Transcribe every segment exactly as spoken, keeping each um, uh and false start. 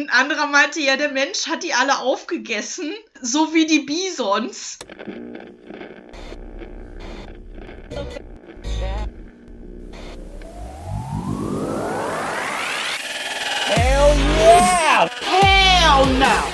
ein anderer meinte, ja, der Mensch hat die alle aufgegessen, so wie die Bisons. Hell yeah! Hell no!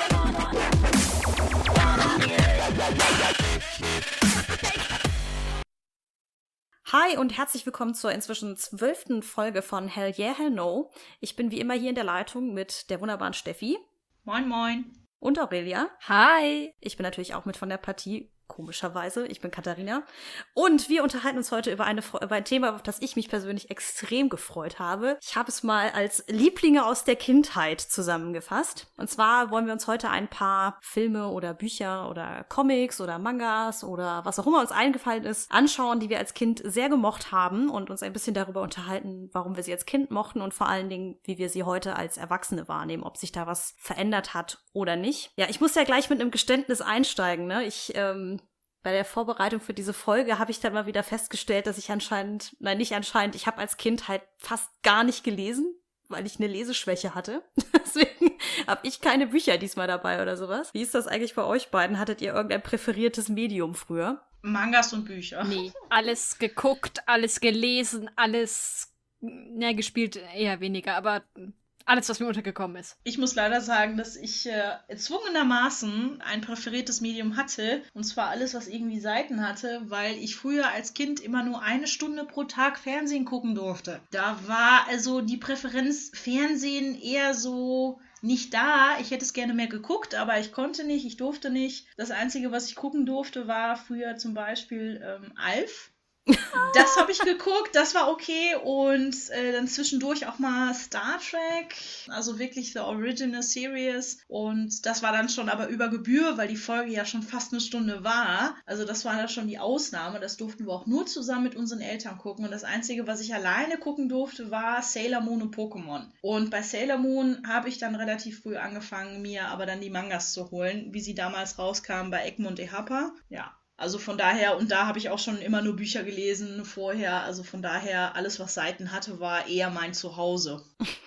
Hi und herzlich willkommen zur inzwischen zwölften Folge von Hell Yeah, Hell No. Ich bin wie immer hier in der Leitung mit der wunderbaren Steffi. Moin, moin. Und Aurelia. Hi. Ich bin natürlich auch mit von der Partie, komischerweise. Ich bin Katharina. Und wir unterhalten uns heute über, eine, über ein Thema, auf das ich mich persönlich extrem gefreut habe. Ich habe es mal als Lieblinge aus der Kindheit zusammengefasst. Und zwar wollen wir uns heute ein paar Filme oder Bücher oder Comics oder Mangas oder was auch immer uns eingefallen ist, anschauen, die wir als Kind sehr gemocht haben und uns ein bisschen darüber unterhalten, warum wir sie als Kind mochten und vor allen Dingen, wie wir sie heute als Erwachsene wahrnehmen, ob sich da was verändert hat oder nicht. Ja, ich muss ja gleich mit einem Geständnis einsteigen, ne? Ich, ähm, Bei der Vorbereitung für diese Folge habe ich dann mal wieder festgestellt, dass ich anscheinend, nein, nicht anscheinend, ich habe als Kind halt fast gar nicht gelesen, weil ich eine Leseschwäche hatte. Deswegen habe ich keine Bücher diesmal dabei oder sowas. Wie ist das eigentlich bei euch beiden? Hattet ihr irgendein präferiertes Medium früher? Mangas und Bücher. Nee, alles geguckt, alles gelesen, alles, ne, gespielt eher weniger, aber alles, was mir untergekommen ist. Ich muss leider sagen, dass ich äh, erzwungenermaßen ein präferiertes Medium hatte. Und zwar alles, was irgendwie Seiten hatte, weil ich früher als Kind immer nur eine Stunde pro Tag Fernsehen gucken durfte. Da war also die Präferenz Fernsehen eher so nicht da. Ich hätte es gerne mehr geguckt, aber ich konnte nicht, ich durfte nicht. Das Einzige, was ich gucken durfte, war früher zum Beispiel ähm, Alf. Das habe ich geguckt, das war okay und äh, dann zwischendurch auch mal Star Trek, also wirklich The Original Series und das war dann schon aber über Gebühr, weil die Folge ja schon fast eine Stunde war, also das war dann schon die Ausnahme, das durften wir auch nur zusammen mit unseren Eltern gucken und das Einzige, was ich alleine gucken durfte, war Sailor Moon und Pokémon und bei Sailor Moon habe ich dann relativ früh angefangen, mir aber dann die Mangas zu holen, wie sie damals rauskamen bei Egmont Ehapa, ja. Also von daher, und da habe ich auch schon immer nur Bücher gelesen vorher, also von daher, alles, was Seiten hatte, war eher mein Zuhause.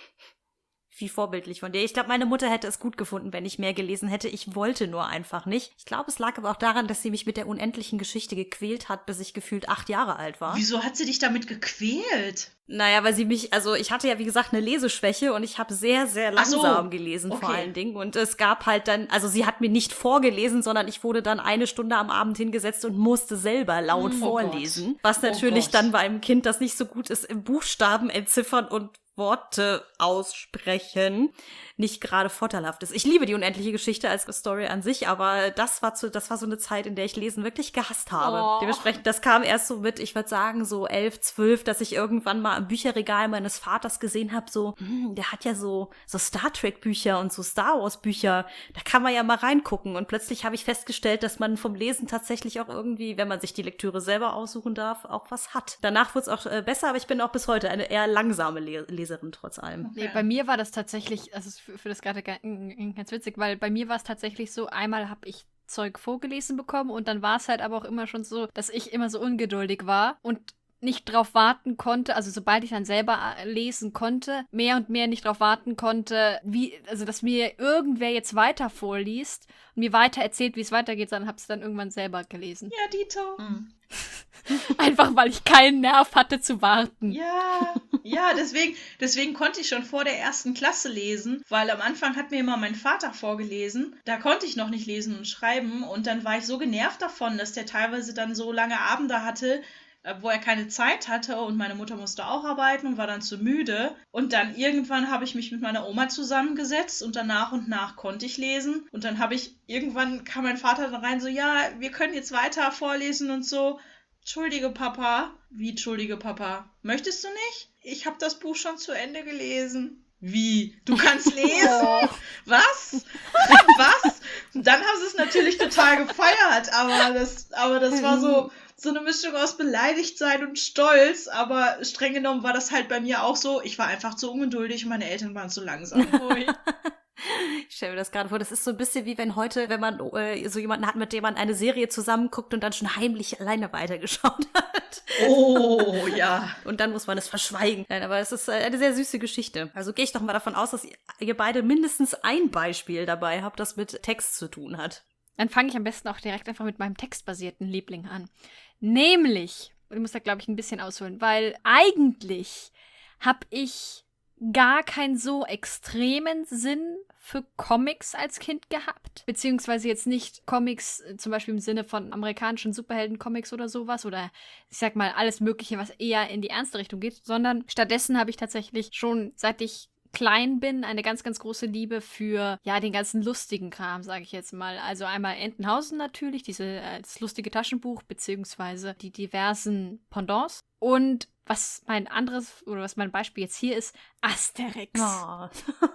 Wie vorbildlich von dir. Ich glaube, meine Mutter hätte es gut gefunden, wenn ich mehr gelesen hätte. Ich wollte nur einfach nicht. Ich glaube, es lag aber auch daran, dass sie mich mit der unendlichen Geschichte gequält hat, bis ich gefühlt acht Jahre alt war. Wieso hat sie dich damit gequält? Naja, weil sie mich, also ich hatte ja wie gesagt eine Leseschwäche und ich habe sehr, sehr langsam so. gelesen okay. vor allen Dingen. Und es gab halt dann, also sie hat mir nicht vorgelesen, sondern ich wurde dann eine Stunde am Abend hingesetzt und musste selber laut oh vorlesen. Gott. Was natürlich oh dann bei einem Kind, das nicht so gut ist, im Buchstaben entziffern und Worte aussprechen, nicht gerade vorteilhaft ist. Ich liebe die unendliche Geschichte als Story an sich, aber das war zu, das war so eine Zeit, in der ich Lesen wirklich gehasst habe. Oh. Dementsprechend, das kam erst so mit, ich würde sagen, so elf, zwölf, dass ich irgendwann mal im Bücherregal meines Vaters gesehen habe, so, hm, der hat ja so, so Star Trek Bücher und so Star Wars Bücher, da kann man ja mal reingucken. Und plötzlich habe ich festgestellt, dass man vom Lesen tatsächlich auch irgendwie, wenn man sich die Lektüre selber aussuchen darf, auch was hat. Danach wurde es auch äh, besser, aber ich bin auch bis heute eine eher langsame Le- Leserin trotz allem. Nee, bei mir war das tatsächlich, also für, für das gerade ganz witzig, weil bei mir war es tatsächlich so, einmal habe ich Zeug vorgelesen bekommen und dann war es halt aber auch immer schon so, dass ich immer so ungeduldig war und nicht drauf warten konnte, also sobald ich dann selber lesen konnte, mehr und mehr nicht drauf warten konnte, wie, also dass mir irgendwer jetzt weiter vorliest und mir weiter erzählt, wie es weitergeht, dann habe ich es dann irgendwann selber gelesen. Ja, Dito. Mhm. Einfach, weil ich keinen Nerv hatte zu warten. Ja, ja, deswegen, deswegen konnte ich schon vor der ersten Klasse lesen, weil am Anfang hat mir immer mein Vater vorgelesen. Da konnte ich noch nicht lesen und schreiben und dann war ich so genervt davon, dass der teilweise dann so lange Abende hatte, wo er keine Zeit hatte und meine Mutter musste auch arbeiten und war dann zu müde. Und dann irgendwann habe ich mich mit meiner Oma zusammengesetzt und dann nach und nach konnte ich lesen. Und dann habe ich, irgendwann kam mein Vater dann rein so, ja, wir können jetzt weiter vorlesen und so. Entschuldige, Papa. Wie, entschuldige, Papa? Möchtest du nicht? Ich habe das Buch schon zu Ende gelesen. Wie? Du kannst lesen? Oh. Was? Was? Und dann haben sie es natürlich total gefeiert, aber das, aber das war so, so eine Mischung aus Beleidigtsein und Stolz, aber streng genommen war das halt bei mir auch so, ich war einfach zu ungeduldig und meine Eltern waren zu langsam. Ich stell mir das gerade vor. Das ist so ein bisschen wie wenn heute, wenn man äh, so jemanden hat, mit dem man eine Serie zusammenguckt und dann schon heimlich alleine weitergeschaut hat. Oh, ja. Und dann muss man es verschweigen. Nein, aber es ist äh, eine sehr süße Geschichte. Also gehe ich doch mal davon aus, dass ihr, ihr beide mindestens ein Beispiel dabei habt, das mit Text zu tun hat. Dann fange ich am besten auch direkt einfach mit meinem textbasierten Liebling an. Nämlich, ich muss da glaube ich ein bisschen ausholen, weil eigentlich habe ich gar keinen so extremen Sinn für Comics als Kind gehabt. Beziehungsweise jetzt nicht Comics äh, zum Beispiel im Sinne von amerikanischen Superhelden-Comics oder sowas oder ich sag mal alles Mögliche, was eher in die ernste Richtung geht, sondern stattdessen habe ich tatsächlich schon, seit ich klein bin, eine ganz, ganz große Liebe für, ja, den ganzen lustigen Kram, sage ich jetzt mal. Also einmal Entenhausen natürlich, diese, äh, das lustige Taschenbuch, beziehungsweise die diversen Pendants. Und was mein anderes, oder was mein Beispiel jetzt hier ist, Asterix. Oh.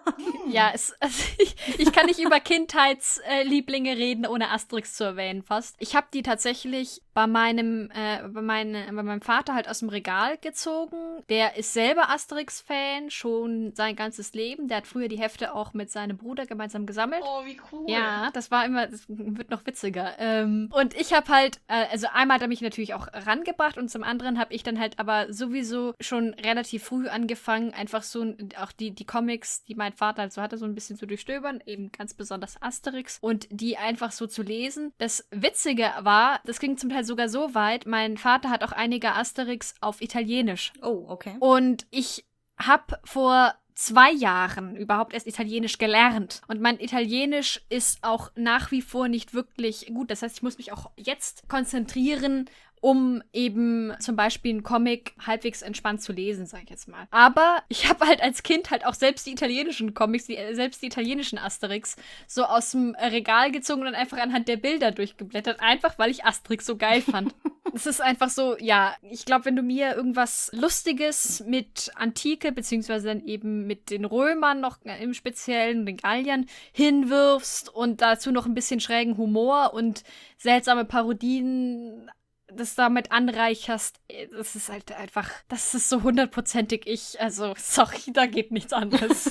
Ja, es, also ich, ich kann nicht über Kindheitslieblinge reden, ohne Asterix zu erwähnen fast. Ich habe die tatsächlich bei meinem, äh, bei, meine, bei meinem Vater halt aus dem Regal gezogen. Der ist selber Asterix-Fan, schon sein ganzes Leben. Der hat früher die Hefte auch mit seinem Bruder gemeinsam gesammelt. Oh, wie cool. Ja, das war immer, das wird noch witziger. Ähm, und ich habe halt, äh, also einmal hat er mich natürlich auch rangebracht und zum anderen habe ich dann halt aber sowieso schon relativ früh angefangen, einfach so auch die, die Comics, die mein Vater halt so hatte, so ein bisschen zu durchstöbern, eben ganz besonders Asterix und die einfach so zu lesen. Das Witzige war, das ging zum Teil sogar so weit, mein Vater hat auch einige Asterix auf Italienisch. Oh, okay. Und ich habe vor zwei Jahren überhaupt erst Italienisch gelernt. Und mein Italienisch ist auch nach wie vor nicht wirklich gut. Das heißt, ich muss mich auch jetzt konzentrieren, um eben zum Beispiel einen Comic halbwegs entspannt zu lesen, sag ich jetzt mal. Aber ich habe halt als Kind halt auch selbst die italienischen Comics, die, selbst die italienischen Asterix, so aus dem Regal gezogen und dann einfach anhand der Bilder durchgeblättert, einfach weil ich Asterix so geil fand. Es ist einfach so, ja, ich glaube, wenn du mir irgendwas Lustiges mit Antike, beziehungsweise dann eben mit den Römern noch im Speziellen, den Galliern, hinwirfst und dazu noch ein bisschen schrägen Humor und seltsame Parodien das damit anreicherst, das ist halt einfach, das ist so hundertprozentig ich, also sorry, da geht nichts anderes.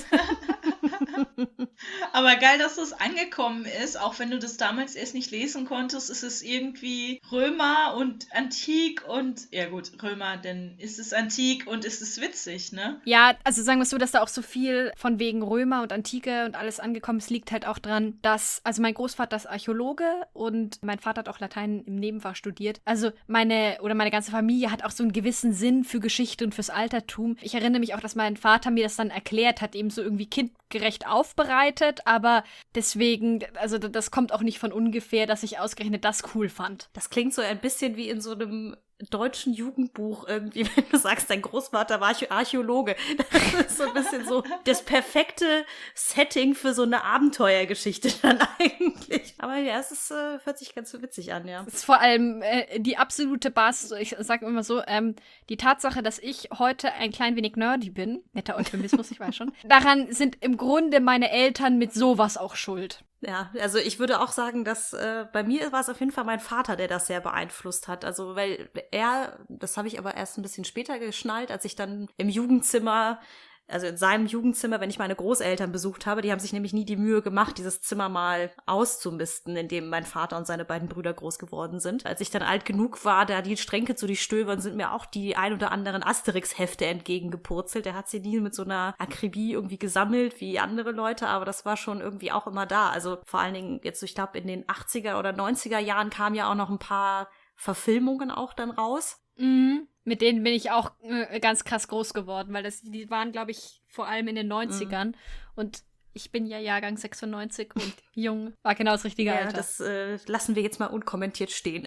Aber geil, dass das angekommen ist, auch wenn du das damals erst nicht lesen konntest, ist es irgendwie Römer und Antik und, ja gut, Römer, denn ist es Antik und ist es witzig, ne? Ja, also sagen wir es so, dass da auch so viel von wegen Römer und Antike und alles angekommen ist, liegt halt auch dran, dass, also mein Großvater ist Archäologe und mein Vater hat auch Latein im Nebenfach studiert. Also meine, oder meine ganze Familie hat auch so einen gewissen Sinn für Geschichte und fürs Altertum. Ich erinnere mich auch, dass mein Vater mir das dann erklärt hat, eben so irgendwie kindgerecht aufbereitet, aber deswegen, also das kommt auch nicht von ungefähr, dass ich ausgerechnet das cool fand. Das klingt so ein bisschen wie in so einem deutschen Jugendbuch irgendwie, wenn du sagst, dein Großvater war Archäologe. Das ist so ein bisschen so das perfekte Setting für so eine Abenteuergeschichte dann eigentlich. Aber ja, es ist, äh, hört sich ganz so witzig an, ja. Es ist vor allem äh, die absolute Basis, ich sage immer so, ähm, die Tatsache, dass ich heute ein klein wenig nerdy bin, netter Euphemismus, ich weiß schon, daran sind im Grunde meine Eltern mit sowas auch schuld. Ja, also ich würde auch sagen, dass äh, bei mir war es auf jeden Fall mein Vater, der das sehr beeinflusst hat. Also weil er, das habe ich aber erst ein bisschen später geschnallt, als ich dann im Jugendzimmer, also in seinem Jugendzimmer, wenn ich meine Großeltern besucht habe, die haben sich nämlich nie die Mühe gemacht, dieses Zimmer mal auszumisten, in dem mein Vater und seine beiden Brüder groß geworden sind. Als ich dann alt genug war, da die Stränke zu durchstöbern, sind mir auch die ein oder anderen Asterix-Hefte entgegengepurzelt. Der hat sie nie mit so einer Akribie irgendwie gesammelt wie andere Leute, aber das war schon irgendwie auch immer da. Also vor allen Dingen jetzt, ich glaube, in den achtziger oder neunziger Jahren kamen ja auch noch ein paar Verfilmungen auch dann raus. Mhm. Mit denen bin ich auch äh, ganz krass groß geworden, weil das, die waren, glaube ich, vor allem in den neunzigern. Mhm. Und ich bin ja Jahrgang sechsundneunzig und jung war genau das richtige ja, Alter. Das äh, lassen wir jetzt mal unkommentiert stehen.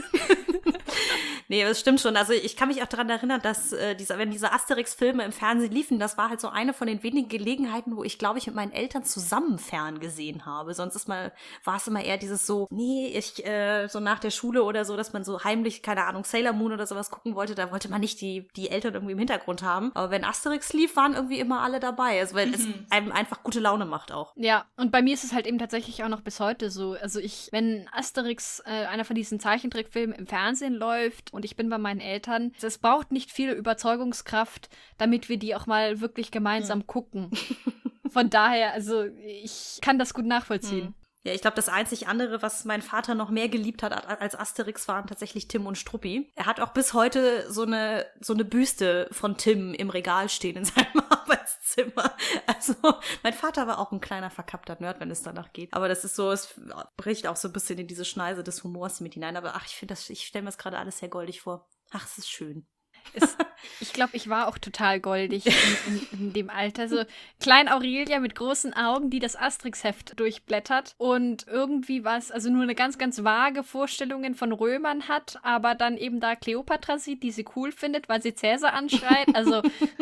Nee, das stimmt schon. Also ich kann mich auch daran erinnern, dass äh, diese, wenn diese Asterix-Filme im Fernsehen liefen, das war halt so eine von den wenigen Gelegenheiten, wo ich, glaube ich, mit meinen Eltern zusammen fern gesehen habe. Sonst ist mal, war es immer eher dieses so, nee, ich, äh, so nach der Schule oder so, dass man so heimlich, keine Ahnung, Sailor Moon oder sowas gucken wollte, da wollte man nicht die, die Eltern irgendwie im Hintergrund haben. Aber wenn Asterix lief, waren irgendwie immer alle dabei. Also weil mhm. es einem einfach gute Laune macht auch. Ja, und bei mir ist es halt eben tatsächlich auch noch bis heute so. Also ich, wenn Asterix, äh, einer von diesen Zeichentrickfilmen im Fernsehen läuft und ich bin bei meinen Eltern, es braucht nicht viel Überzeugungskraft, damit wir die auch mal wirklich gemeinsam mhm. gucken. von daher, also ich kann das gut nachvollziehen. Hm. Ja, ich glaube, das einzig andere, was mein Vater noch mehr geliebt hat als Asterix, waren tatsächlich Tim und Struppi. Er hat auch bis heute so eine so eine Büste von Tim im Regal stehen in seinem Arbeitszimmer. Also mein Vater war auch ein kleiner verkappter Nerd, wenn es danach geht. Aber das ist so, es bricht auch so ein bisschen in diese Schneise des Humors mit hinein. Aber ach, ich finde das, ich stelle mir das gerade alles sehr goldig vor. Ach, es ist schön. Es, ich glaube, ich war auch total goldig in, in, in dem Alter. So Klein Aurelia mit großen Augen, die das Asterix-Heft durchblättert und irgendwie was, also nur eine ganz, ganz vage Vorstellungen von Römern hat, aber dann eben da Kleopatra sieht, die sie cool findet, weil sie Cäsar anschreit. Also,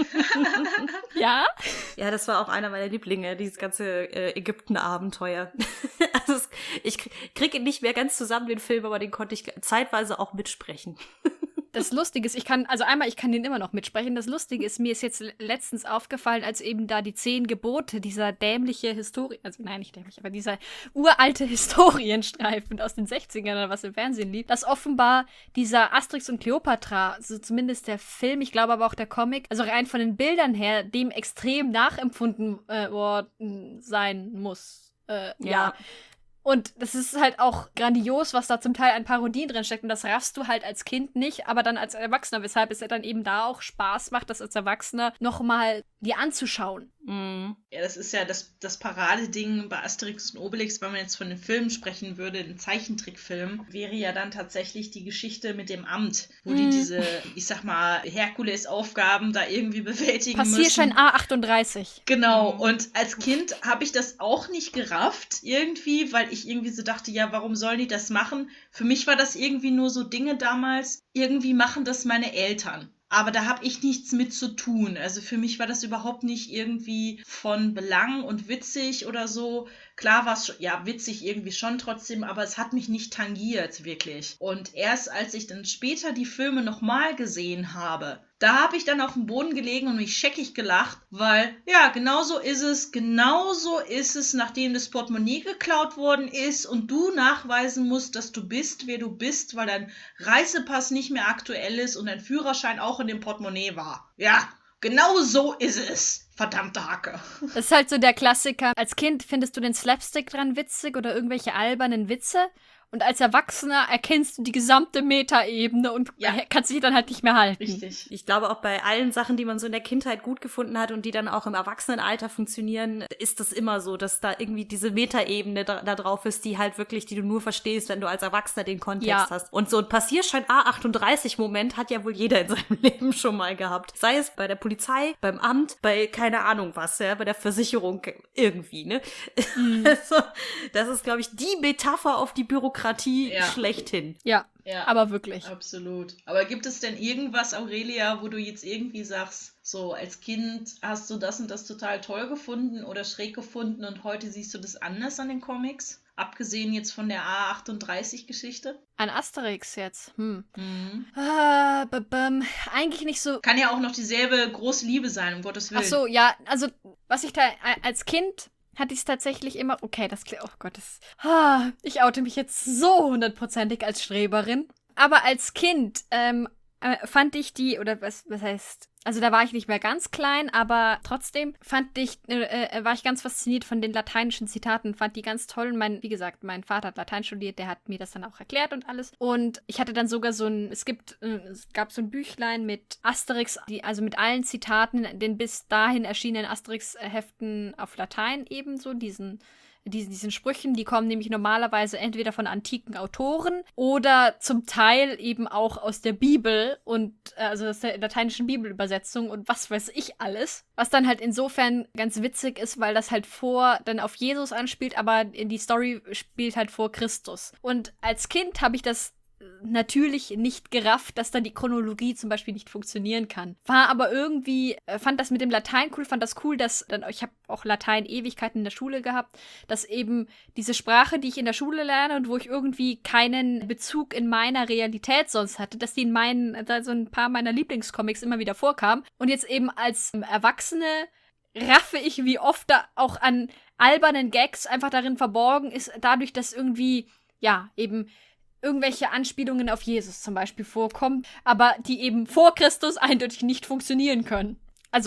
ja. Ja, das war auch einer meiner Lieblinge, dieses ganze äh, Ägypten-Abenteuer. Also es, ich kriege ihn nicht mehr ganz zusammen, den Film, aber den konnte ich zeitweise auch mitsprechen. Das Lustige ist, ich kann, also einmal, ich kann den immer noch mitsprechen. Das Lustige ist, mir ist jetzt letztens aufgefallen, als eben da die zehn Gebote, dieser dämliche Historie, also nein, nicht dämlich, aber dieser uralte Historienstreifen aus den sechzigern oder was im Fernsehen lief, dass offenbar dieser Asterix und Kleopatra, also zumindest der Film, ich glaube aber auch der Comic, also rein von den Bildern her, dem extrem nachempfunden äh, worden sein muss. Äh, ja. ja. Und das ist halt auch grandios, was da zum Teil an Parodien drin steckt. Und das raffst du halt als Kind nicht, aber dann als Erwachsener, weshalb es ja dann eben da auch Spaß macht, das als Erwachsener nochmal dir anzuschauen. Mhm. Ja, das ist ja das, das Paradeding bei Asterix und Obelix, wenn man jetzt von den Filmen sprechen würde, den Zeichentrickfilm, wäre ja dann tatsächlich die Geschichte mit dem Amt, wo mhm. die diese, ich sag mal, Herkules-Aufgaben da irgendwie bewältigen Passierschein müssen. A achtunddreißig. Genau, Mhm. und als Kind habe ich das auch nicht gerafft irgendwie, weil ich irgendwie so dachte, ja, warum sollen die das machen? Für mich war das irgendwie nur so Dinge damals, irgendwie machen das meine Eltern. Aber da habe ich nichts mit zu tun. Also für mich war das überhaupt nicht irgendwie von Belang und witzig oder so. Klar war es ja witzig irgendwie schon trotzdem, aber es hat mich nicht tangiert, wirklich. Und erst als ich dann später die Filme nochmal gesehen habe, da habe ich dann auf dem Boden gelegen und mich scheckig gelacht, weil, ja, genau so ist es, genau so ist es, nachdem das Portemonnaie geklaut worden ist und du nachweisen musst, dass du bist, wer du bist, weil dein Reisepass nicht mehr aktuell ist und dein Führerschein auch in dem Portemonnaie war. Ja, genau so ist es. Verdammte Hacke. Das ist halt so der Klassiker. Als Kind findest du den Slapstick dran witzig oder irgendwelche albernen Witze. Und als Erwachsener erkennst du die gesamte Metaebene und ja. kannst dich dann halt nicht mehr halten. Richtig. Ich glaube, auch bei allen Sachen, die man so in der Kindheit gut gefunden hat und die dann auch im Erwachsenenalter funktionieren, ist das immer so, dass da irgendwie diese Metaebene da, da drauf ist, die halt wirklich, die du nur verstehst, wenn du als Erwachsener den Kontext ja. hast. Und so ein Passierschein A achtunddreißig-Moment hat ja wohl jeder in seinem Leben schon mal gehabt. Sei es bei der Polizei, beim Amt, bei keine Ahnung was, ja, bei der Versicherung irgendwie, ne? Mhm. Also, das ist, glaube ich, die Metapher auf die Bürokratie ja. schlechthin. Ja, ja, aber wirklich. Absolut. Aber gibt es denn irgendwas, Aurelia, wo du jetzt irgendwie sagst, so als Kind hast du das und das total toll gefunden oder schräg gefunden und heute siehst du das anders an den Comics? Abgesehen jetzt von der A achtunddreißig-Geschichte? An Asterix jetzt? Hm. Mhm. Ah, b- b- eigentlich nicht so. Kann ja auch noch dieselbe große Liebe sein, um Gottes Willen. Ach so, ja, also was ich da als Kind hatte ich es tatsächlich immer, okay, das klingt, oh Gott, das, ah, ich oute mich jetzt so hundertprozentig als Streberin. Aber als Kind ähm, äh, fand ich die, oder was, was heißt, also da war ich nicht mehr ganz klein, aber trotzdem fand ich, äh, äh, war ich ganz fasziniert von den lateinischen Zitaten, fand die ganz toll. Und mein, wie gesagt, mein Vater hat Latein studiert, der hat mir das dann auch erklärt und alles. Und ich hatte dann sogar so ein, es gibt, äh, es gab so ein Büchlein mit Asterix, die, also mit allen Zitaten, den bis dahin erschienenen Asterix-Heften auf Latein ebenso, diesen Diesen, diesen Sprüchen, die kommen nämlich normalerweise entweder von antiken Autoren oder zum Teil eben auch aus der Bibel und äh, also aus der lateinischen Bibelübersetzung und was weiß ich alles. Was dann halt insofern ganz witzig ist, weil das halt vor, dann auf Jesus anspielt, aber in die Story spielt halt vor Christus. Und als Kind habe ich das natürlich nicht gerafft, dass dann die Chronologie zum Beispiel nicht funktionieren kann. War aber irgendwie, äh, fand das mit dem Latein cool, fand das cool, dass, dann, ich habe auch Latein Ewigkeiten in der Schule gehabt, dass eben diese Sprache, die ich in der Schule lerne und wo ich irgendwie keinen Bezug in meiner Realität sonst hatte, dass die in meinen, da so ein paar meiner Lieblingscomics immer wieder vorkam. Und jetzt eben als Erwachsene raffe ich, wie oft da auch an albernen Gags einfach darin verborgen ist, dadurch, dass irgendwie, ja, eben irgendwelche Anspielungen auf Jesus zum Beispiel vorkommen, aber die eben vor Christus eindeutig nicht funktionieren können. Also,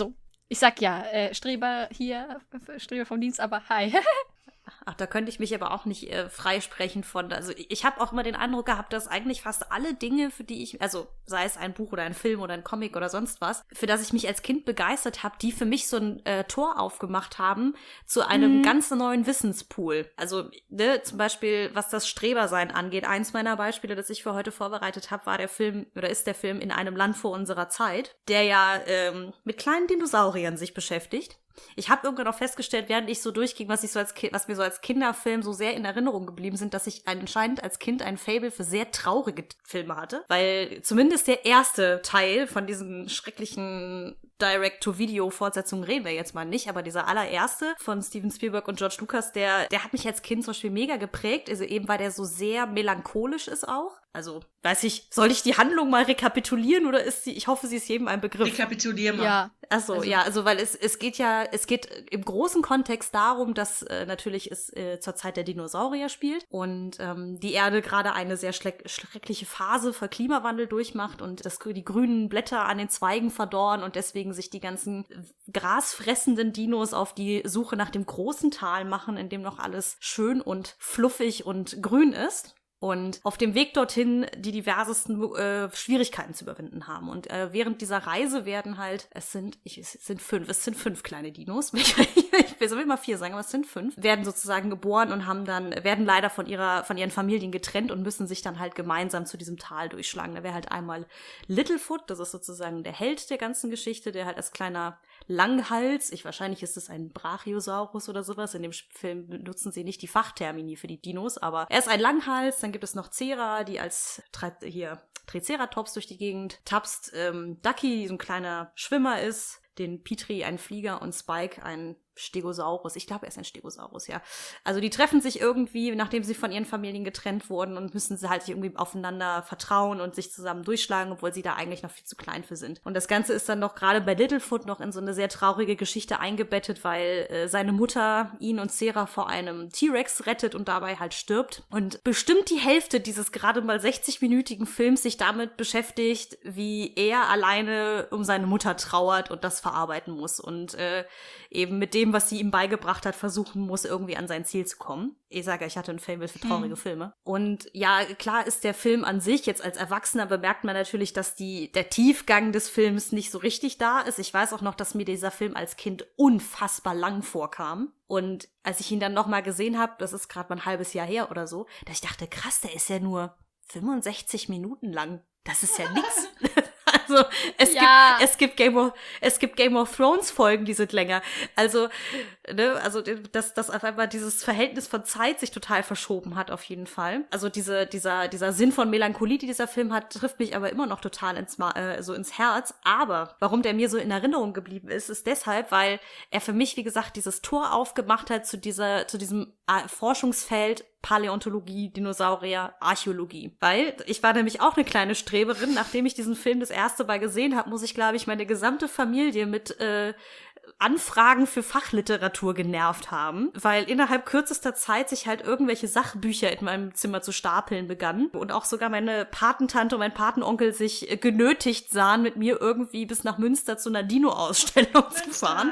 Ich sag ja, äh, Streber hier, Streber vom Dienst, aber hi. Ach, da könnte ich mich aber auch nicht äh, freisprechen von. Also ich habe auch immer den Eindruck gehabt, dass eigentlich fast alle Dinge, für die ich, also sei es ein Buch oder ein Film oder ein Comic oder sonst was, für das ich mich als Kind begeistert habe, die für mich so ein äh, Tor aufgemacht haben zu einem mhm. ganz neuen Wissenspool. Also ne, zum Beispiel, was das Strebersein angeht. Eins meiner Beispiele, das ich für heute vorbereitet habe, war der Film oder ist der Film In einem Land vor unserer Zeit, der ja ähm, mit kleinen Dinosauriern sich beschäftigt. Ich habe irgendwann auch festgestellt, während ich so durchging, was ich so als Ki- was mir so als Kinderfilm so sehr in Erinnerung geblieben sind, dass ich anscheinend als Kind ein Faible für sehr traurige Filme hatte, weil zumindest der erste Teil von diesen schrecklichen Direct-to-Video-Fortsetzungen reden wir jetzt mal nicht, aber dieser allererste von Steven Spielberg und George Lucas, der der hat mich als Kind zum Beispiel mega geprägt, also eben weil der so sehr melancholisch ist auch. Also, weiß ich, soll ich die Handlung mal rekapitulieren oder ist sie, ich hoffe, sie ist jedem ein Begriff. Rekapitulier mal. Ja. Achso, Also, ja, also weil es es geht ja, es geht im großen Kontext darum, dass äh, natürlich es äh, zur Zeit der Dinosaurier spielt und ähm, die Erde gerade eine sehr schleck- schreckliche Phase für Klimawandel durchmacht und das, die grünen Blätter an den Zweigen verdorren und deswegen sich die ganzen grasfressenden Dinos auf die Suche nach dem großen Tal machen, in dem noch alles schön und fluffig und grün ist. Und auf dem Weg dorthin die diversesten äh, Schwierigkeiten zu überwinden haben. Und äh, während dieser Reise werden halt, es sind, ich, es sind fünf, es sind fünf kleine Dinos, ich will so immer vier sagen, aber es sind fünf, werden sozusagen geboren und haben dann, werden leider von ihrer, von ihren Familien getrennt und müssen sich dann halt gemeinsam zu diesem Tal durchschlagen. Da wäre halt einmal Littlefoot, das ist sozusagen der Held der ganzen Geschichte, der halt als kleiner Langhals, ich wahrscheinlich ist es ein Brachiosaurus oder sowas, in dem Film benutzen sie nicht die Fachtermini für die Dinos, aber er ist ein Langhals, dann gibt es noch Cera, die als Tra- hier Triceratops durch die Gegend tapst, ähm, Ducky, so ein kleiner Schwimmer ist, den Petrie, ein Flieger und Spike, ein Stegosaurus. Ich glaube, er ist ein Stegosaurus, ja. Also die treffen sich irgendwie, nachdem sie von ihren Familien getrennt wurden und müssen sie halt sich irgendwie aufeinander vertrauen und sich zusammen durchschlagen, obwohl sie da eigentlich noch viel zu klein für sind. Und das Ganze ist dann noch gerade bei Littlefoot noch in so eine sehr traurige Geschichte eingebettet, weil äh, seine Mutter ihn und Cera vor einem T-Rex rettet und dabei halt stirbt. Und bestimmt die Hälfte dieses gerade mal sechzig-minütigen Films sich damit beschäftigt, wie er alleine um seine Mutter trauert und das verarbeiten muss und äh, eben mit dem, was sie ihm beigebracht hat, versuchen muss, irgendwie an sein Ziel zu kommen. Ich sage, ich hatte ein Faible für traurige hm. Filme. Und ja, klar ist der Film an sich, jetzt als Erwachsener bemerkt man natürlich, dass die der Tiefgang des Films nicht so richtig da ist. Ich weiß auch noch, dass mir dieser Film als Kind unfassbar lang vorkam. Und als ich ihn dann nochmal gesehen habe, das ist gerade mal ein halbes Jahr her oder so, da ich dachte, krass, der ist ja nur fünfundsechzig Minuten lang. Das ist ja nix. Also es ja. gibt es gibt Game of es gibt Game of Thrones Folgen, die sind länger. Also ne, also dass dass auf einmal dieses Verhältnis von Zeit sich total verschoben hat auf jeden Fall. Also diese dieser dieser Sinn von Melancholie, die dieser Film hat, trifft mich aber immer noch total ins äh, so ins Herz. Aber warum der mir so in Erinnerung geblieben ist, ist deshalb, weil er für mich wie gesagt dieses Tor aufgemacht hat zu dieser zu diesem äh, Forschungsfeld Paläontologie, Dinosaurier, Archäologie. Weil ich war nämlich auch eine kleine Streberin. Nachdem ich diesen Film das erste Mal gesehen habe, muss ich, glaube ich, meine gesamte Familie mit äh, Anfragen für Fachliteratur genervt haben, weil innerhalb kürzester Zeit sich halt irgendwelche Sachbücher in meinem Zimmer zu stapeln begannen und auch sogar meine Patentante und mein Patenonkel sich äh, genötigt sahen, mit mir irgendwie bis nach Münster zu einer Dino-Ausstellung zu fahren.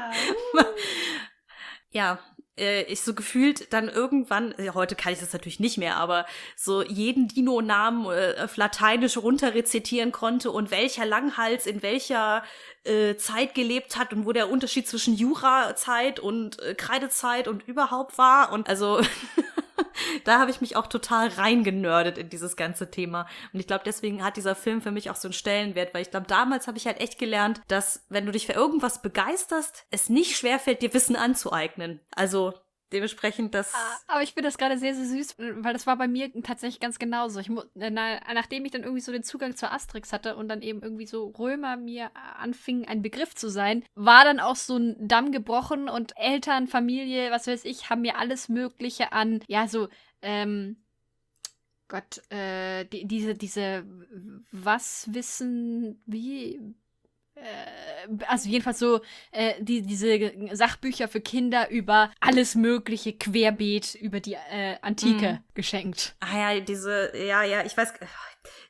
Ja, äh, ich so gefühlt dann irgendwann, ja, heute kann ich das natürlich nicht mehr, aber so jeden Dino-Namen äh, auf Lateinisch runterrezitieren konnte und welcher Langhals in welcher äh, Zeit gelebt hat und wo der Unterschied zwischen Jura-Zeit und äh, Kreidezeit und überhaupt war. Und also da habe ich mich auch total reingenördet in dieses ganze Thema. Und ich glaube, deswegen hat dieser Film für mich auch so einen Stellenwert, weil ich glaube, damals habe ich halt echt gelernt, dass, wenn du dich für irgendwas begeisterst, es nicht schwerfällt, dir Wissen anzueignen. Also dementsprechend das... Aber ich finde das gerade sehr, sehr süß, weil das war bei mir tatsächlich ganz genauso. Ich, na, nachdem ich dann irgendwie so den Zugang zur Asterix hatte und dann eben irgendwie so Römer mir anfingen, ein Begriff zu sein, war dann auch so ein Damm gebrochen und Eltern, Familie, was weiß ich, haben mir alles Mögliche an, ja, so, ähm, Gott, äh, die, diese, diese, was wissen, wie... also jedenfalls so äh, die, diese Sachbücher für Kinder über alles mögliche querbeet über die äh, Antike mhm. geschenkt. Ah ja, diese, ja, ja, ich weiß,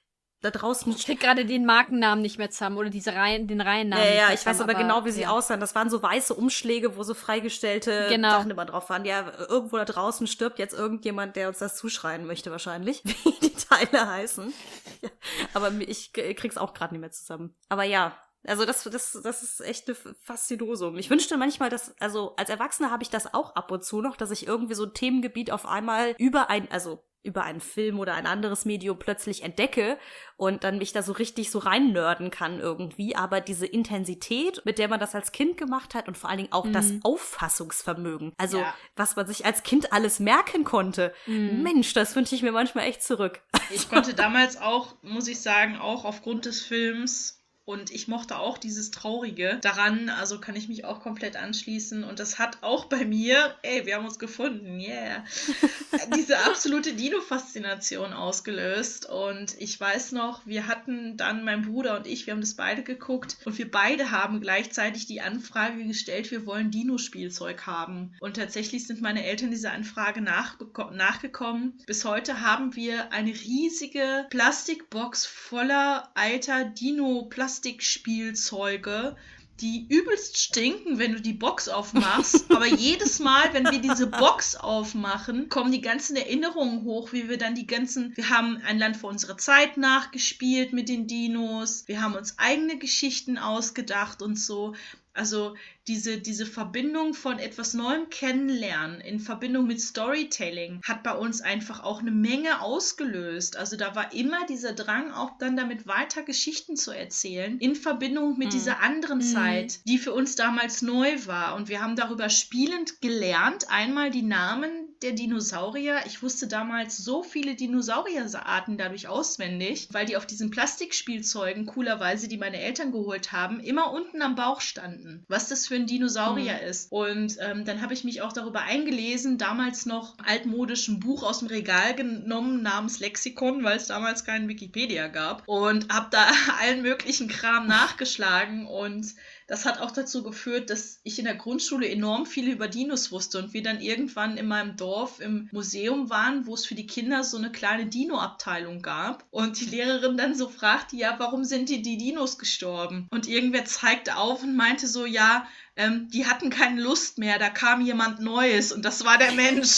da draußen... Ich krieg gerade den Markennamen nicht mehr zusammen oder diese Reihen, den Reihennamen. Ja, nicht ja, mehr ich weiß zusammen, aber genau, wie sie ja. aussahen. Das waren so weiße Umschläge, wo so freigestellte Genau. Sachen immer drauf waren. Ja, irgendwo da draußen stirbt jetzt irgendjemand, der uns das zuschreien möchte wahrscheinlich, wie die Teile heißen. Ja, aber ich krieg's auch gerade nicht mehr zusammen. Aber ja, also das, das, das ist echt ein Faszinosum. Ich wünschte manchmal, dass, also als Erwachsener habe ich das auch ab und zu noch, dass ich irgendwie so ein Themengebiet auf einmal über ein, also über einen Film oder ein anderes Medium plötzlich entdecke und dann mich da so richtig so reinnörden kann irgendwie. Aber diese Intensität, mit der man das als Kind gemacht hat und vor allen Dingen auch mhm. das Auffassungsvermögen, also ja. was man sich als Kind alles merken konnte, mhm. Mensch, das wünsche ich mir manchmal echt zurück. Ich konnte damals auch, muss ich sagen, auch aufgrund des Films, und ich mochte auch dieses Traurige daran, also kann ich mich auch komplett anschließen. Und das hat auch bei mir, ey, wir haben uns gefunden, yeah, diese absolute Dino-Faszination ausgelöst. Und ich weiß noch, wir hatten dann, mein Bruder und ich, wir haben das beide geguckt. Und wir beide haben gleichzeitig die Anfrage gestellt, wir wollen Dino-Spielzeug haben. Und tatsächlich sind meine Eltern dieser Anfrage nachbeko- nachgekommen. Bis heute haben wir eine riesige Plastikbox voller alter Dino-Plastik Plastikspielzeuge, die übelst stinken, wenn du die Box aufmachst. Aber jedes Mal, wenn wir diese Box aufmachen, kommen die ganzen Erinnerungen hoch, wie wir dann die ganzen... Wir haben ein Land vor unserer Zeit nachgespielt mit den Dinos. Wir haben uns eigene Geschichten ausgedacht und so. Also diese, diese Verbindung von etwas Neuem kennenlernen in Verbindung mit Storytelling hat bei uns einfach auch eine Menge ausgelöst. Also da war immer dieser Drang, auch dann damit weiter Geschichten zu erzählen, in Verbindung mit mm. dieser anderen mm. Zeit, die für uns damals neu war. Und wir haben darüber spielend gelernt, einmal die Namen der Dinosaurier. Ich wusste damals so viele Dinosaurierarten dadurch auswendig, weil die auf diesen Plastikspielzeugen, coolerweise, die meine Eltern geholt haben, immer unten am Bauch standen, was das für ein Dinosaurier mhm. ist. Und ähm, dann habe ich mich auch darüber eingelesen, damals noch altmodisch ein Buch aus dem Regal genommen namens Lexikon, weil es damals keinen Wikipedia gab, und habe da allen möglichen Kram nachgeschlagen, und das hat auch dazu geführt, dass ich in der Grundschule enorm viel über Dinos wusste und wir dann irgendwann in meinem Dorf im Museum waren, wo es für die Kinder so eine kleine Dino-Abteilung gab, und die Lehrerin dann so fragte, ja, warum sind die, die Dinos gestorben? Und irgendwer zeigte auf und meinte so, ja, Ähm, die hatten keine Lust mehr, da kam jemand Neues und das war der Mensch.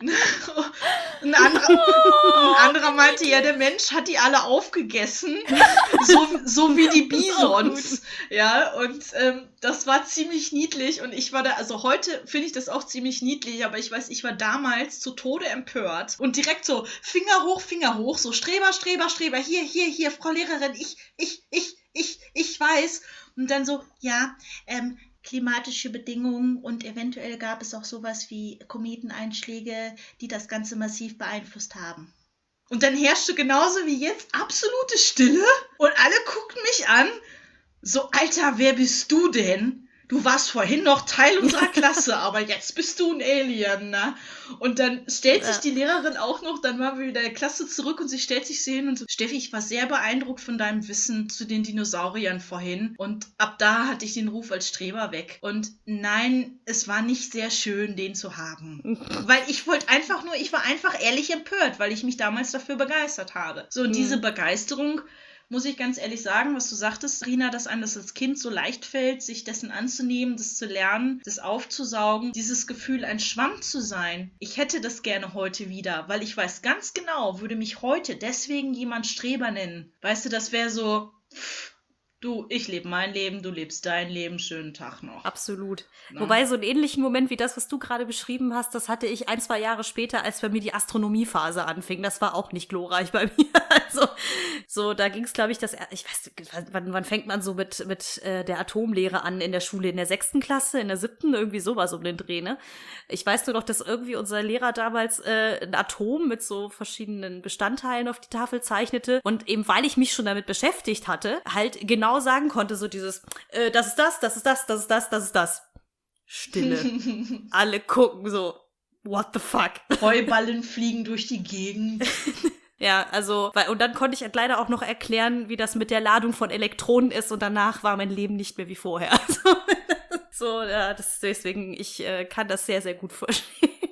ein, anderer, ein anderer meinte, ja, der Mensch hat die alle aufgegessen, so, so wie die Bisons. Ja, und ähm, das war ziemlich niedlich, und ich war da, also heute finde ich das auch ziemlich niedlich, aber ich weiß, ich war damals zu Tode empört und direkt so Finger hoch, Finger hoch, so Streber, Streber, Streber, hier, hier, hier, Frau Lehrerin, ich, ich, ich, ich, ich weiß. Und dann so, ja, ähm, klimatische Bedingungen, und eventuell gab es auch sowas wie Kometeneinschläge, die das Ganze massiv beeinflusst haben. Und dann herrschte genauso wie jetzt absolute Stille und alle guckten mich an, so, Alter, wer bist du denn? Du warst vorhin noch Teil unserer Klasse, aber jetzt bist du ein Alien, ne? Und dann stellt sich die Lehrerin auch noch, dann waren wir wieder in der Klasse zurück und sie stellt sich so hin und so, Steffi, ich war sehr beeindruckt von deinem Wissen zu den Dinosauriern vorhin, und ab da hatte ich den Ruf als Streber weg. Und nein, es war nicht sehr schön, den zu haben. Weil ich wollte einfach nur, ich war einfach ehrlich empört, weil ich mich damals dafür begeistert habe. So, und mhm. diese Begeisterung, muss ich ganz ehrlich sagen, was du sagtest, Rina, dass einem das als Kind so leicht fällt, sich dessen anzunehmen, das zu lernen, das aufzusaugen, dieses Gefühl, ein Schwamm zu sein. Ich hätte das gerne heute wieder, weil ich weiß ganz genau, würde mich heute deswegen jemand Streber nennen. Weißt du, das wäre so, pff, du, ich lebe mein Leben, du lebst dein Leben, schönen Tag noch. Absolut. Na? Wobei so einen ähnlichen Moment wie das, was du gerade beschrieben hast, das hatte ich ein, zwei Jahre später, als bei mir die Astronomiephase anfing. Das war auch nicht glorreich bei mir. Also, so, da ging es, glaube ich, das, ich weiß, wann, wann fängt man so mit, mit äh, der Atomlehre an in der Schule? In der sechsten Klasse, in der siebten, irgendwie sowas um den Dreh, ne? Ich weiß nur noch, dass irgendwie unser Lehrer damals äh, ein Atom mit so verschiedenen Bestandteilen auf die Tafel zeichnete, und eben weil ich mich schon damit beschäftigt hatte, halt genau sagen konnte, so dieses, äh, das ist das, das ist das, das ist das, das ist das. Stille. Alle gucken so, what the fuck? Heuballen fliegen durch die Gegend. Ja, also, weil, und dann konnte ich halt leider auch noch erklären, wie das mit der Ladung von Elektronen ist, und danach war mein Leben nicht mehr wie vorher. Also, so, ja, das, deswegen, ich äh, kann das sehr, sehr gut verstehen.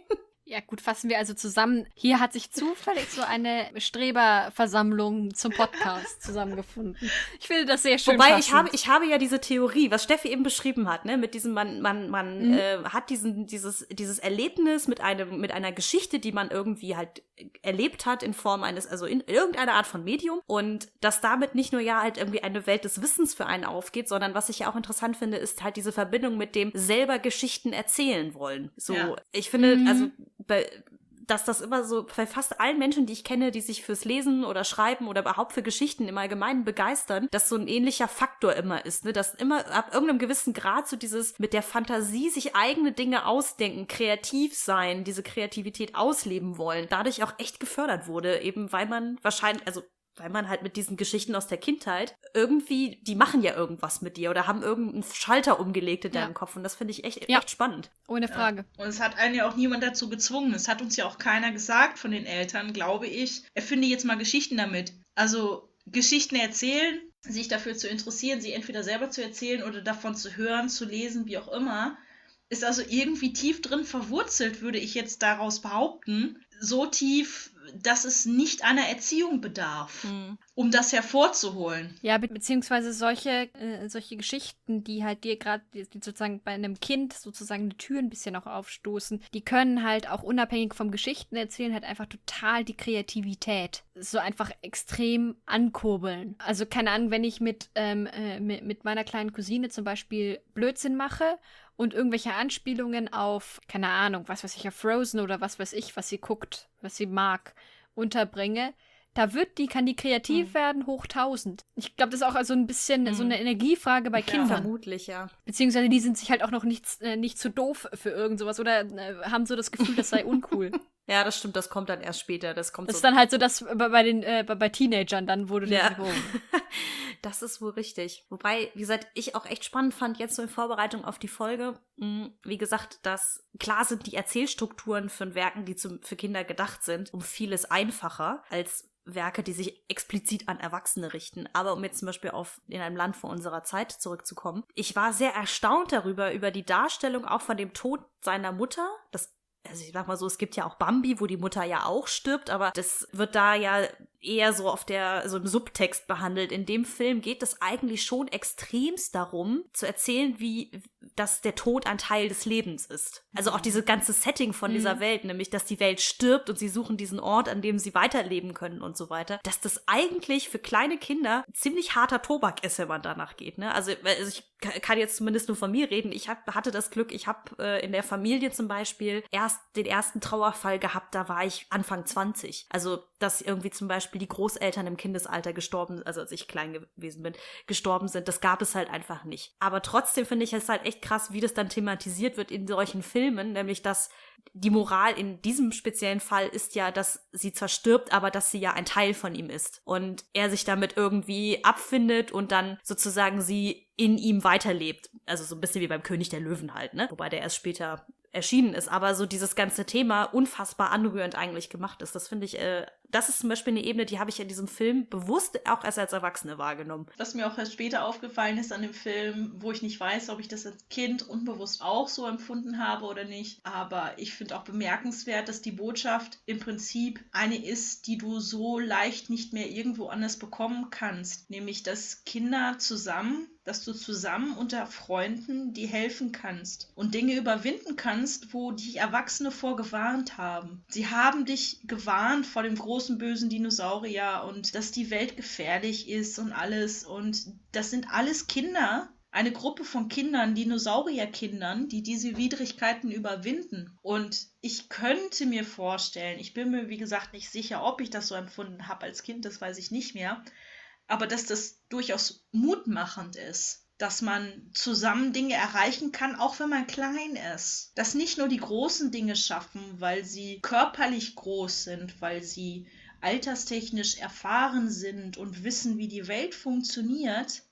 Ja gut, fassen wir also zusammen. Hier hat sich zufällig so eine Streberversammlung zum Podcast zusammengefunden. Ich finde das sehr schön Wobei, passend. ich habe, ich habe ja diese Theorie, was Steffi eben beschrieben hat, ne, mit diesem, man, man, man Mhm. äh, hat diesen, dieses, dieses Erlebnis mit einem, mit einer Geschichte, die man irgendwie halt erlebt hat in Form eines, also in irgendeiner Art von Medium, und dass damit nicht nur ja halt irgendwie eine Welt des Wissens für einen aufgeht, sondern was ich ja auch interessant finde, ist halt diese Verbindung mit dem selber Geschichten erzählen wollen. So, Ja. ich finde, Mhm. also bei, dass das immer so bei fast allen Menschen, die ich kenne, die sich fürs Lesen oder Schreiben oder überhaupt für Geschichten im Allgemeinen begeistern, dass so ein ähnlicher Faktor immer ist, ne? Dass immer ab irgendeinem gewissen Grad so dieses mit der Fantasie sich eigene Dinge ausdenken, kreativ sein, diese Kreativität ausleben wollen, dadurch auch echt gefördert wurde, eben weil man wahrscheinlich, also weil man halt mit diesen Geschichten aus der Kindheit irgendwie, die machen ja irgendwas mit dir oder haben irgendeinen Schalter umgelegt in deinem Ja. Kopf, und das finde ich echt, Ja. echt spannend. Ohne Frage. Und es hat einen ja auch niemand dazu gezwungen. Es hat uns ja auch keiner gesagt von den Eltern, glaube ich. Erfinde jetzt mal Geschichten damit. Also Geschichten erzählen, sich dafür zu interessieren, sie entweder selber zu erzählen oder davon zu hören, zu lesen, wie auch immer, ist also irgendwie tief drin verwurzelt, würde ich jetzt daraus behaupten. So tief, dass es nicht einer Erziehung bedarf, Hm. um das hervorzuholen. Ja, be beziehungsweise solche, äh, solche Geschichten, die halt dir gerade sozusagen bei einem Kind sozusagen eine Tür ein bisschen auch aufstoßen, die können halt auch unabhängig vom Geschichten erzählen halt einfach total die Kreativität so einfach extrem ankurbeln. Also keine Ahnung, wenn ich mit, ähm, äh, mit, mit meiner kleinen Cousine zum Beispiel Blödsinn mache und irgendwelche Anspielungen auf, keine Ahnung, was weiß ich, auf Frozen oder was weiß ich, was sie guckt, was sie mag, unterbringe, da wird die, kann die kreativ Hm. werden, hoch tausend. Ich glaube, das ist auch also ein bisschen Hm. so eine Energiefrage bei Ja. Kindern. Vermutlich, ja. Beziehungsweise die sind sich halt auch noch nicht, äh, nicht zu doof für irgend sowas oder äh, haben so das Gefühl, das sei uncool. Ja, das stimmt, das kommt dann erst später. Das kommt Das so. ist dann halt so das bei, bei den äh, bei, bei Teenagern dann, wo du Ja. denkst, oh. Das ist wohl richtig. Wobei, wie gesagt, ich auch echt spannend fand, jetzt so in Vorbereitung auf die Folge, mh, wie gesagt, dass klar sind die Erzählstrukturen von Werken, die zum, für Kinder gedacht sind, um vieles einfacher als Werke, die sich explizit an Erwachsene richten. Aber um jetzt zum Beispiel auf In einem Land vor unserer Zeit zurückzukommen, ich war sehr erstaunt darüber, über die Darstellung auch von dem Tod seiner Mutter. Das Also ich sag mal so, es gibt ja auch Bambi, wo die Mutter ja auch stirbt, aber das wird da ja eher so auf der, so im Subtext behandelt. In dem Film geht es eigentlich schon extremst darum, zu erzählen, wie, dass der Tod ein Teil des Lebens ist. Also auch dieses ganze Setting von Mhm. dieser Welt, nämlich, dass die Welt stirbt und sie suchen diesen Ort, an dem sie weiterleben können und so weiter, dass das eigentlich für kleine Kinder ziemlich harter Tobak ist, wenn man danach geht, ne? Also, also ich kann jetzt zumindest nur von mir reden. Ich hab, hatte das Glück, ich habe äh, in der Familie zum Beispiel erst den ersten Trauerfall gehabt, da war ich Anfang zwanzig. Also, dass irgendwie zum Beispiel die Großeltern im Kindesalter gestorben, also als ich klein gewesen bin, gestorben sind, das gab es halt einfach nicht. Aber trotzdem finde ich es halt echt krass, wie das dann thematisiert wird in solchen Filmen, nämlich, dass die Moral in diesem speziellen Fall ist ja, dass sie zwar stirbt, aber dass sie ja ein Teil von ihm ist. Und er sich damit irgendwie abfindet und dann sozusagen sie in ihm weiterlebt. Also so ein bisschen wie beim König der Löwen halt, ne? Wobei der erst später erschienen ist. Aber so dieses ganze Thema unfassbar anrührend eigentlich gemacht ist. Das finde ich, äh, das ist zum Beispiel eine Ebene, die habe ich in diesem Film bewusst auch erst als Erwachsene wahrgenommen. Was mir auch erst später aufgefallen ist an dem Film, wo ich nicht weiß, ob ich das als Kind unbewusst auch so empfunden habe oder nicht. Aber ich finde auch bemerkenswert, dass die Botschaft im Prinzip eine ist, die du so leicht nicht mehr irgendwo anders bekommen kannst. Nämlich, dass Kinder zusammen, dass du zusammen unter Freunden dir helfen kannst und Dinge überwinden kannst, wo die Erwachsene vorgewarnt haben. Sie haben dich gewarnt vor dem großen bösen Dinosaurier und dass die Welt gefährlich ist und alles. Und das sind alles Kinder, eine Gruppe von Kindern, Dinosaurierkindern, die diese Widrigkeiten überwinden. Und ich könnte mir vorstellen, ich bin mir wie gesagt nicht sicher, ob ich das so empfunden habe als Kind, das weiß ich nicht mehr, aber dass das durchaus mutmachend ist, dass man zusammen Dinge erreichen kann, auch wenn man klein ist. Dass nicht nur die großen Dinge schaffen, weil sie körperlich groß sind, weil sie alterstechnisch erfahren sind und wissen, wie die Welt funktioniert,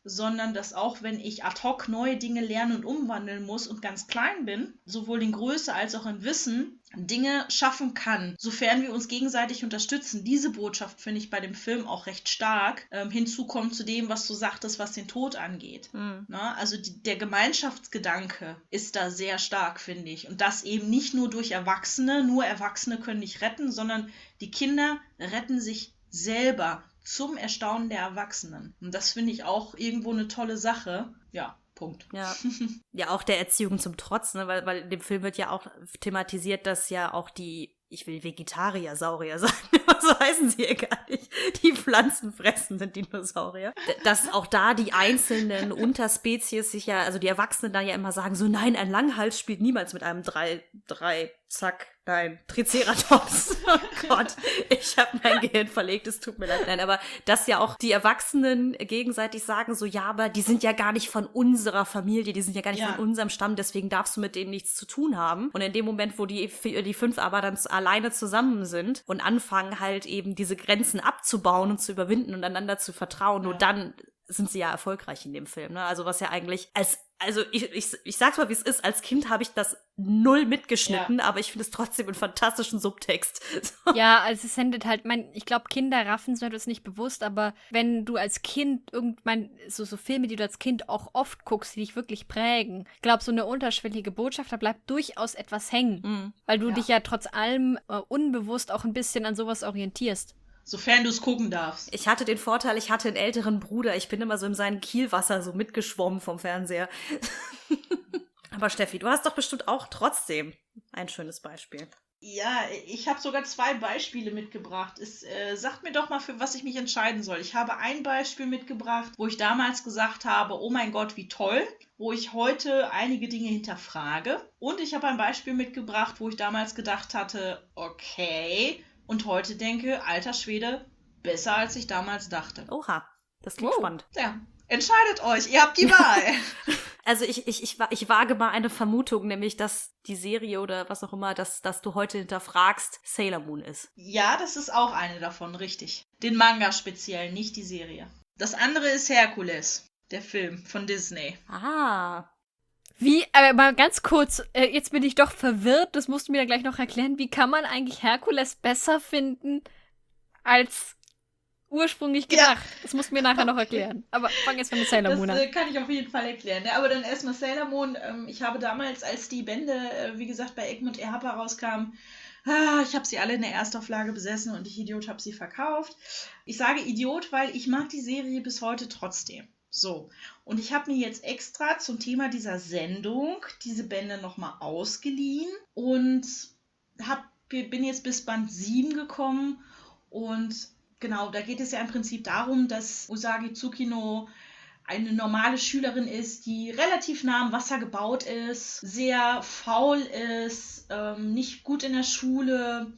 sondern dass auch wenn ich ad hoc neue Dinge lernen und umwandeln muss und ganz klein bin, sowohl in Größe als auch in Wissen, Dinge schaffen kann, sofern wir uns gegenseitig unterstützen. Diese Botschaft finde ich bei dem Film auch recht stark. Ähm, hinzu kommt zu dem, was du sagtest, was den Tod angeht. Mhm. Na, also die, der Gemeinschaftsgedanke ist da sehr stark, finde ich. Und das eben nicht nur durch Erwachsene, nur Erwachsene können nicht retten, sondern die Kinder retten sich selber zum Erstaunen der Erwachsenen. Und das finde ich auch irgendwo eine tolle Sache. Ja. Punkt. Ja. Ja, auch der Erziehung zum Trotz, ne? weil, weil in dem Film wird ja auch thematisiert, dass ja auch die, ich will Vegetarier-Saurier sagen, aber so heißen sie ja gar nicht, die pflanzenfressenden Dinosaurier, dass auch da die einzelnen Unterspezies sich ja, also die Erwachsenen da ja immer sagen, so nein, ein Langhals spielt niemals mit einem drei, drei, zack, nein, Triceratops. Oh Gott, ich habe mein Gehirn verlegt, es tut mir leid. Nein, aber dass ja auch die Erwachsenen gegenseitig sagen so, ja, aber die sind ja gar nicht von unserer Familie, die sind ja gar nicht ja. von unserem Stamm, deswegen darfst du mit denen nichts zu tun haben. Und in dem Moment, wo die, die fünf aber dann alleine zusammen sind und anfangen halt eben diese Grenzen abzubauen und zu überwinden und einander zu vertrauen, ja. nur dann sind sie ja erfolgreich in dem Film, ne? Also was ja eigentlich als, also ich, ich, ich sag's mal, wie es ist, als Kind habe ich das null mitgeschnitten, ja. aber ich finde es trotzdem einen fantastischen Subtext. So. Ja, also es sendet halt, mein, ich glaube, Kinder raffen es das nicht bewusst, aber wenn du als Kind irgendwann, so, so Filme, die du als Kind auch oft guckst, die dich wirklich prägen, ich glaube, so eine unterschwellige Botschaft, da bleibt durchaus etwas hängen, mhm. weil du ja. dich ja trotz allem äh, unbewusst auch ein bisschen an sowas orientierst. Sofern du es gucken darfst. Ich hatte den Vorteil, ich hatte einen älteren Bruder. Ich bin immer so in seinem Kielwasser so mitgeschwommen vom Fernseher. Aber Steffi, du hast doch bestimmt auch trotzdem ein schönes Beispiel. Ja, ich habe sogar zwei Beispiele mitgebracht. Es, äh, sagt mir doch mal, für was ich mich entscheiden soll. Ich habe ein Beispiel mitgebracht, wo ich damals gesagt habe, oh mein Gott, wie toll. Wo ich heute einige Dinge hinterfrage. Und ich habe ein Beispiel mitgebracht, wo ich damals gedacht hatte, okay... Und heute denke, alter Schwede, besser als ich damals dachte. Oha, das klingt oh. spannend. Ja, entscheidet euch, ihr habt die Wahl. Also ich, ich, ich, ich wage mal eine Vermutung, nämlich, dass die Serie oder was auch immer, dass, dass du heute hinterfragst, Sailor Moon ist. Ja, das ist auch eine davon, richtig. Den Manga speziell, nicht die Serie. Das andere ist Herkules, der Film von Disney. Ah. Wie, aber mal ganz kurz, äh, jetzt bin ich doch verwirrt, das musst du mir dann gleich noch erklären. Wie kann man eigentlich Herkules besser finden als ursprünglich gedacht? Ja. Das musst du mir nachher noch erklären. Aber fang jetzt mal mit Sailor Moon an. Das äh, kann ich auf jeden Fall erklären. Ja, aber dann erstmal Sailor Moon. Ähm, ich habe damals, als die Bände, äh, wie gesagt, bei Egmont Erharper rauskamen, ah, ich habe sie alle in der Erstauflage besessen und ich Idiot habe sie verkauft. Ich sage Idiot, weil ich mag die Serie bis heute trotzdem. So, und ich habe mir jetzt extra zum Thema dieser Sendung diese Bände nochmal ausgeliehen und hab, bin jetzt bis Band sieben gekommen und genau, da geht es ja im Prinzip darum, dass Usagi Tsukino eine normale Schülerin ist, die relativ nah am Wasser gebaut ist, sehr faul ist, ähm, nicht gut in der Schule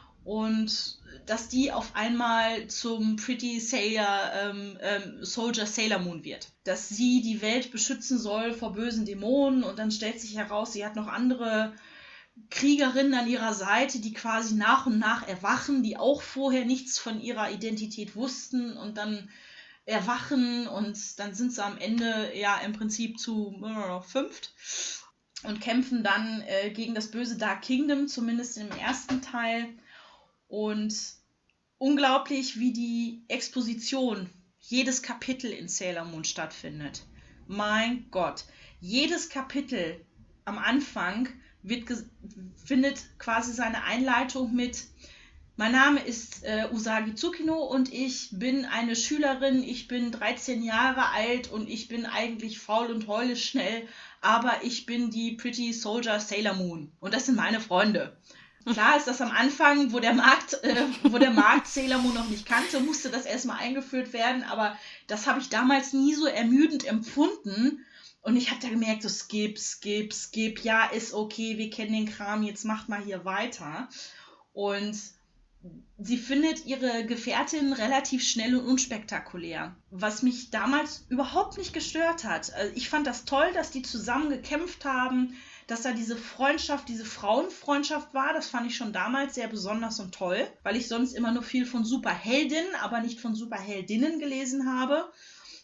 und dass die auf einmal zum Pretty Sailor, ähm, ähm, Soldier Sailor Moon wird. Dass sie die Welt beschützen soll vor bösen Dämonen und dann stellt sich heraus, sie hat noch andere Kriegerinnen an ihrer Seite, die quasi nach und nach erwachen, die auch vorher nichts von ihrer Identität wussten und dann erwachen und dann sind sie am Ende ja im Prinzip zu äh, fünft und kämpfen dann äh, gegen das böse Dark Kingdom, zumindest im ersten Teil. Und unglaublich, wie die Exposition jedes Kapitel in Sailor Moon stattfindet. Mein Gott, jedes Kapitel am Anfang wird ge- findet quasi seine Einleitung mit: Mein Name ist äh, Usagi Tsukino und ich bin eine Schülerin, ich bin dreizehn Jahre alt und ich bin eigentlich faul und heule schnell, aber ich bin die Pretty Soldier Sailor Moon und das sind meine Freunde. Klar ist das am Anfang, wo der Markt, äh, wo der Markt Sailor Moon noch nicht kannte, musste das erstmal eingeführt werden, aber das habe ich damals nie so ermüdend empfunden und ich habe da gemerkt, so skip, skip, skip, ja, ist okay, wir kennen den Kram, jetzt macht mal hier weiter. Und sie findet ihre Gefährtin relativ schnell und unspektakulär, was mich damals überhaupt nicht gestört hat. Also ich fand das toll, dass die zusammen gekämpft haben, dass da diese Freundschaft, diese Frauenfreundschaft war. Das fand ich schon damals sehr besonders und toll, weil ich sonst immer nur viel von Superheldinnen, aber nicht von Superheldinnen gelesen habe.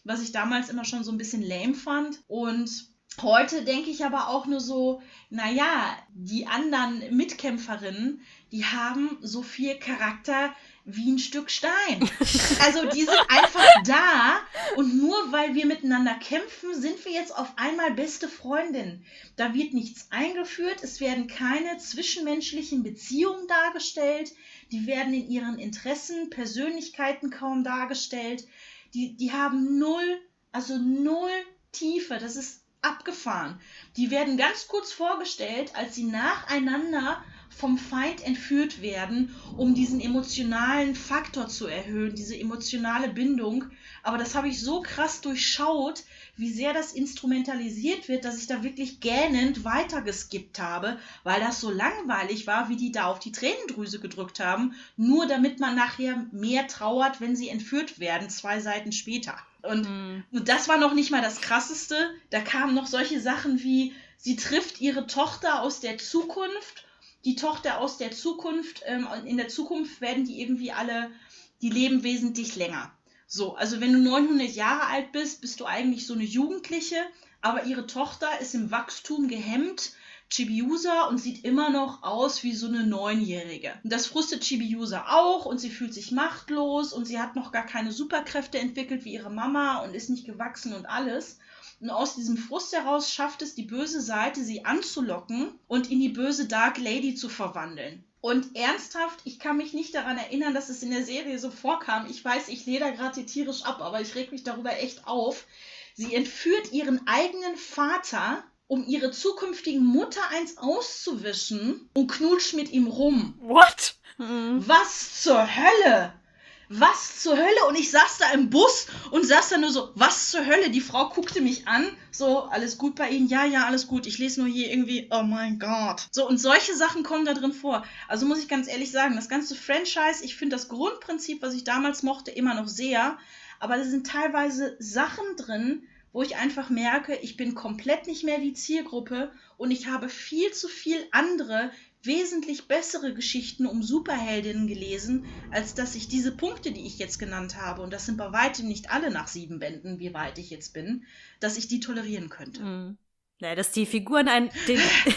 was ich damals immer schon so ein bisschen lame fand. Und heute denke ich aber auch nur so, naja, die anderen Mitkämpferinnen, die haben so viel Charakter wie ein Stück Stein. Also die sind einfach da und nur weil wir miteinander kämpfen, sind wir jetzt auf einmal beste Freundinnen. Da wird nichts eingeführt, es werden keine zwischenmenschlichen Beziehungen dargestellt, die werden in ihren Interessen, Persönlichkeiten kaum dargestellt. Die, die haben null, also null Tiefe, das ist abgefahren. Die werden ganz kurz vorgestellt, als sie nacheinander vom Feind entführt werden, um diesen emotionalen Faktor zu erhöhen, diese emotionale Bindung. Aber das habe ich so krass durchschaut, wie sehr das instrumentalisiert wird, dass ich da wirklich gähnend weitergeskippt habe, weil das so langweilig war, wie die da auf die Tränendrüse gedrückt haben, nur damit man nachher mehr trauert, wenn sie entführt werden, zwei Seiten später. Und, mm. und das war noch nicht mal das Krasseste. Da kamen noch solche Sachen wie, sie trifft ihre Tochter aus der Zukunft. Die Tochter aus der Zukunft, ähm, in der Zukunft werden die irgendwie alle, die leben wesentlich länger. So, also wenn du neunhundert Jahre alt bist, bist du eigentlich so eine Jugendliche, aber ihre Tochter ist im Wachstum gehemmt, Chibiusa, und sieht immer noch aus wie so eine Neunjährige. Und das frustet Chibiusa auch und sie fühlt sich machtlos und sie hat noch gar keine Superkräfte entwickelt wie ihre Mama und ist nicht gewachsen und alles. Und aus diesem Frust heraus schafft es die böse Seite, sie anzulocken und in die böse Dark Lady zu verwandeln. Und ernsthaft, ich kann mich nicht daran erinnern, dass es in der Serie so vorkam. Ich weiß, ich leder gerade tierisch ab, aber ich reg mich darüber echt auf. Sie entführt ihren eigenen Vater, um ihre zukünftigen Mutter eins auszuwischen und knutscht mit ihm rum. What? Mhm. Was zur Hölle? Was zur Hölle? Und ich saß da im Bus und saß da nur so, was zur Hölle? Die Frau guckte mich an, so, alles gut bei Ihnen? Ja, ja, alles gut. Ich lese nur hier irgendwie, oh mein Gott. So, und solche Sachen kommen da drin vor. Also muss ich ganz ehrlich sagen, das ganze Franchise, ich finde das Grundprinzip, was ich damals mochte, immer noch sehr, aber da sind teilweise Sachen drin, wo ich einfach merke, ich bin komplett nicht mehr die Zielgruppe und ich habe viel zu viel andere, wesentlich bessere Geschichten um Superheldinnen gelesen, als dass ich diese Punkte, die ich jetzt genannt habe, und das sind bei weitem nicht alle nach sieben Bänden, wie weit ich jetzt bin, dass ich die tolerieren könnte. Mhm. Ja, dass die Figuren ein... Den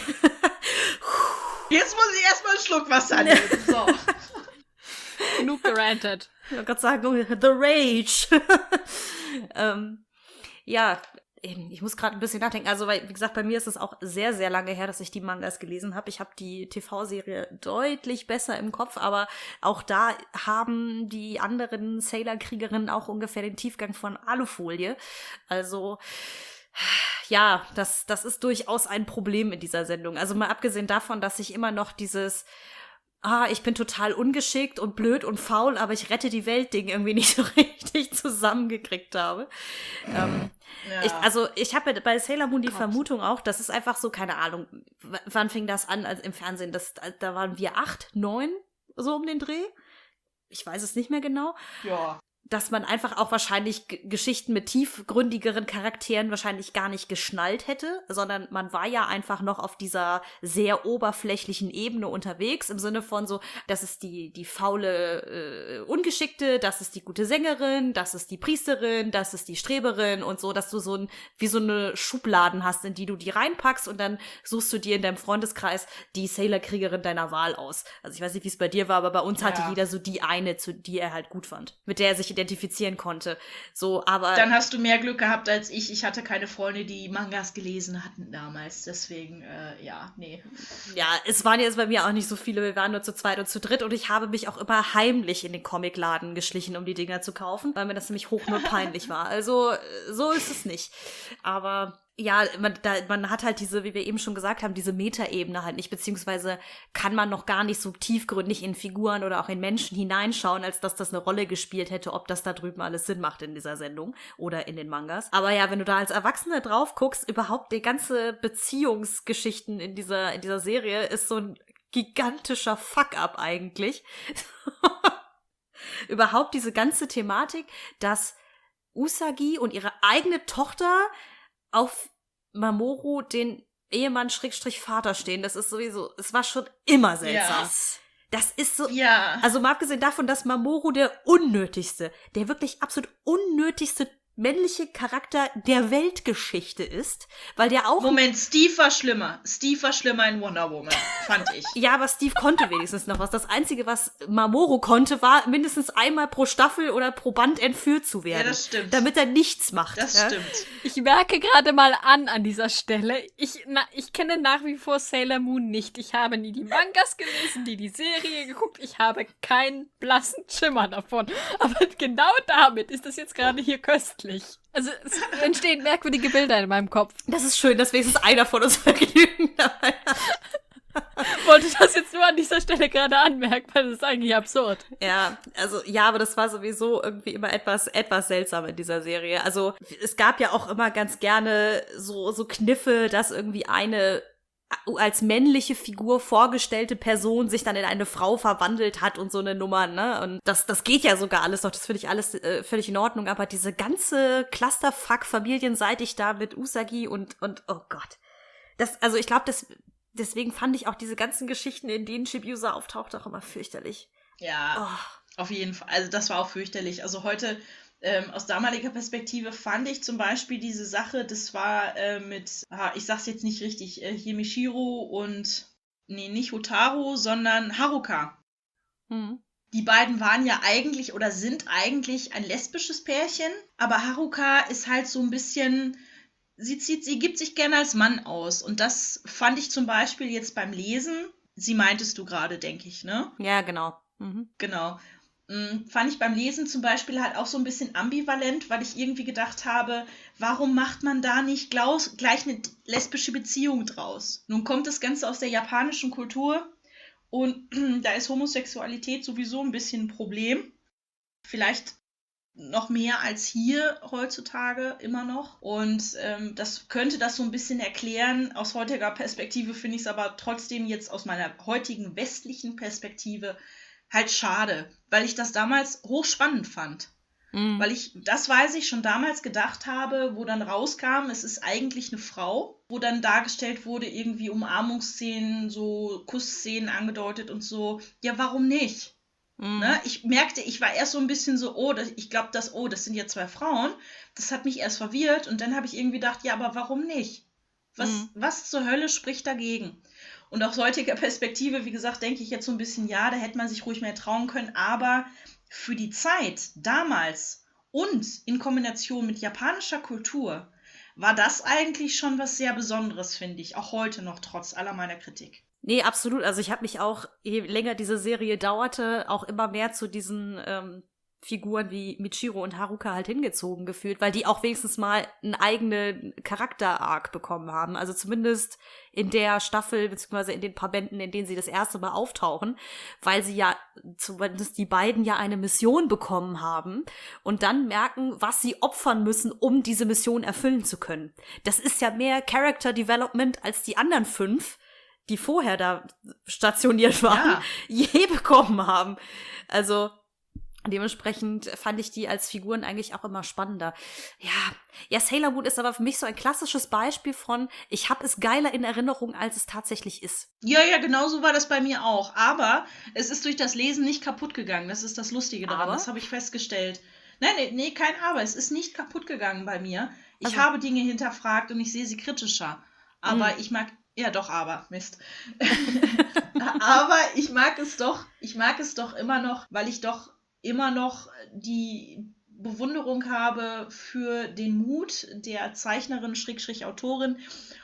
jetzt muss ich erstmal einen Schluck Wasser nehmen. So. Genug gerantet. Ich wollte gerade sagen, the rage. ähm, ja, ich muss gerade ein bisschen nachdenken. Also, weil, wie gesagt, bei mir ist es auch sehr, sehr lange her, dass ich die Mangas gelesen habe. Ich habe die T V-Serie deutlich besser im Kopf, aber auch da haben die anderen Sailor-Kriegerinnen auch ungefähr den Tiefgang von Alufolie. Also, ja, das, das ist durchaus ein Problem in dieser Sendung. Also mal abgesehen davon, dass ich immer noch dieses ah, ich bin total ungeschickt und blöd und faul, aber ich rette die Welt Ding irgendwie nicht so richtig zusammengekriegt habe. Ähm, ja. ich, also ich habe bei Sailor Moon die Gott. Vermutung auch, das ist einfach so, keine Ahnung, w- wann fing das an als im Fernsehen? Das, da waren wir acht, neun, so um den Dreh. Ich weiß es nicht mehr genau. Ja. Dass man einfach auch wahrscheinlich G- Geschichten mit tiefgründigeren Charakteren wahrscheinlich gar nicht geschnallt hätte, sondern man war ja einfach noch auf dieser sehr oberflächlichen Ebene unterwegs, im Sinne von so, das ist die die faule äh, Ungeschickte, das ist die gute Sängerin, das ist die Priesterin, das ist die Streberin und so, dass du so ein wie so eine Schubladen hast, in die du die reinpackst und dann suchst du dir in deinem Freundeskreis die Sailor-Kriegerin deiner Wahl aus. Also ich weiß nicht, wie es bei dir war, aber bei uns hatte ja. jeder so die eine, zu die er halt gut fand, mit der er sich identifizieren konnte. So, aber dann hast du mehr Glück gehabt als ich. Ich hatte keine Freunde, die Mangas gelesen hatten damals. Deswegen, äh, ja, nee. Ja, es waren jetzt bei mir auch nicht so viele. Wir waren nur zu zweit und zu dritt und ich habe mich auch immer heimlich in den Comicladen geschlichen, um die Dinger zu kaufen, weil mir das nämlich hoch nur peinlich war. Also, so ist es nicht. Aber ja, man, da, man hat halt diese, wie wir eben schon gesagt haben, diese Metaebene halt nicht, beziehungsweise kann man noch gar nicht so tiefgründig in Figuren oder auch in Menschen hineinschauen, als dass das eine Rolle gespielt hätte, ob das da drüben alles Sinn macht in dieser Sendung oder in den Mangas. Aber ja, wenn du da als Erwachsene drauf guckst, überhaupt die ganze Beziehungsgeschichten in dieser, in dieser Serie ist so ein gigantischer Fuck-up eigentlich. Überhaupt diese ganze Thematik, dass Usagi und ihre eigene Tochter auf Mamoru, den Ehemann Schrägstrich Vater stehen. Das ist sowieso, es war schon immer seltsam. Yes. Das ist so, ja. Also mal abgesehen davon, dass Mamoru der unnötigste, der wirklich absolut unnötigste männliche Charakter der Weltgeschichte ist, weil der auch... Moment, Steve war schlimmer. Steve war schlimmer in Wonder Woman, fand ich. Ja, aber Steve konnte wenigstens noch was. Das Einzige, was Mamoru konnte, war mindestens einmal pro Staffel oder pro Band entführt zu werden. Ja, das stimmt. Damit er nichts macht. Das ja? stimmt. Ich merke gerade mal an an dieser Stelle, ich, na, ich kenne nach wie vor Sailor Moon nicht. Ich habe nie die Mangas gelesen, nie die Serie geguckt. Ich habe keinen blassen Schimmer davon. Aber genau damit ist das jetzt gerade hier köstlich. Also es entstehen merkwürdige Bilder in meinem Kopf. Das ist schön, dass wenigstens einer von uns Vergnügen dabei hat. Wollte das jetzt nur an dieser Stelle gerade anmerken, weil das ist eigentlich absurd. Ja, also ja, aber das war sowieso irgendwie immer etwas etwas seltsam in dieser Serie. Also es gab ja auch immer ganz gerne so so Kniffe, dass irgendwie eine als männliche Figur vorgestellte Person sich dann in eine Frau verwandelt hat und so eine Nummer, ne? Und das das geht ja sogar alles noch, das finde ich alles äh, völlig in Ordnung, aber diese ganze Clusterfuck familienseitig da mit Usagi und und oh Gott. Das also ich glaube, das deswegen fand ich auch diese ganzen Geschichten, in denen Chibiusa auftaucht, auch immer fürchterlich. Ja, Oh. auf jeden Fall. Also das war auch fürchterlich. Also heute, ähm, aus damaliger Perspektive, fand ich zum Beispiel diese Sache, das war äh, mit, ah, ich sag's jetzt nicht richtig, äh, hier Michiro und, nee, nicht Hotaru, sondern Haruka. Hm. Die beiden waren ja eigentlich oder sind eigentlich ein lesbisches Pärchen, aber Haruka ist halt so ein bisschen, sie zieht, sie gibt sich gerne als Mann aus. Und das fand ich zum Beispiel jetzt beim Lesen, sie meintest du gerade, denke ich, ne? Ja, genau. Mhm. Genau. Mm, Fand ich beim Lesen zum Beispiel halt auch so ein bisschen ambivalent, weil ich irgendwie gedacht habe, warum macht man da nicht glaus, gleich eine lesbische Beziehung draus? Nun kommt das Ganze aus der japanischen Kultur und da ist Homosexualität sowieso ein bisschen ein Problem. Vielleicht noch mehr als hier heutzutage immer noch. Und ähm, das könnte das so ein bisschen erklären. Aus heutiger Perspektive finde ich es aber trotzdem jetzt aus meiner heutigen westlichen Perspektive halt schade, weil ich das damals hochspannend fand. Mhm. Weil ich, das weiß ich, schon damals gedacht habe, wo dann rauskam, es ist eigentlich eine Frau, wo dann dargestellt wurde, irgendwie Umarmungsszenen, so Kussszenen angedeutet und so. Ja, warum nicht? Mhm. Ne? Ich merkte, ich war erst so ein bisschen so, oh, das, ich glaube, das, oh, das sind ja zwei Frauen. Das hat mich erst verwirrt und dann habe ich irgendwie gedacht, ja, aber warum nicht? Was, Mhm. was zur Hölle spricht dagegen? Und aus heutiger Perspektive, wie gesagt, denke ich jetzt so ein bisschen, ja, da hätte man sich ruhig mehr trauen können, aber für die Zeit damals und in Kombination mit japanischer Kultur war das eigentlich schon was sehr Besonderes, finde ich, auch heute noch, trotz aller meiner Kritik. Nee, absolut. Also ich habe mich auch, je länger diese Serie dauerte, auch immer mehr zu diesen ähm, Figuren wie Michiro und Haruka halt hingezogen gefühlt, weil die auch wenigstens mal einen eigenen Charakter-Arc bekommen haben. Also zumindest in der Staffel, beziehungsweise in den paar Bänden, in denen sie das erste Mal auftauchen, weil sie ja, zumindest die beiden ja eine Mission bekommen haben und dann merken, was sie opfern müssen, um diese Mission erfüllen zu können. Das ist ja mehr Character Development als die anderen fünf, die vorher da stationiert waren, Ja. je bekommen haben. Also dementsprechend fand ich die als Figuren eigentlich auch immer spannender. Ja, ja, Sailor Moon ist aber für mich so ein klassisches Beispiel von, ich habe es geiler in Erinnerung, als es tatsächlich ist. Ja, ja, genau so war das bei mir auch. Aber es ist durch das Lesen nicht kaputt gegangen. Das ist das Lustige daran. Aber? Das habe ich festgestellt. Nein, nee, nee, kein Aber. Es ist nicht kaputt gegangen bei mir. Ich Also- habe Dinge hinterfragt und ich sehe sie kritischer. Aber Mhm. ich mag, ja doch, aber, Mist. Aber ich mag es doch, ich mag es doch immer noch, weil ich doch immer noch die Bewunderung habe für den Mut der Zeichnerin, Schrägstrich Autorin,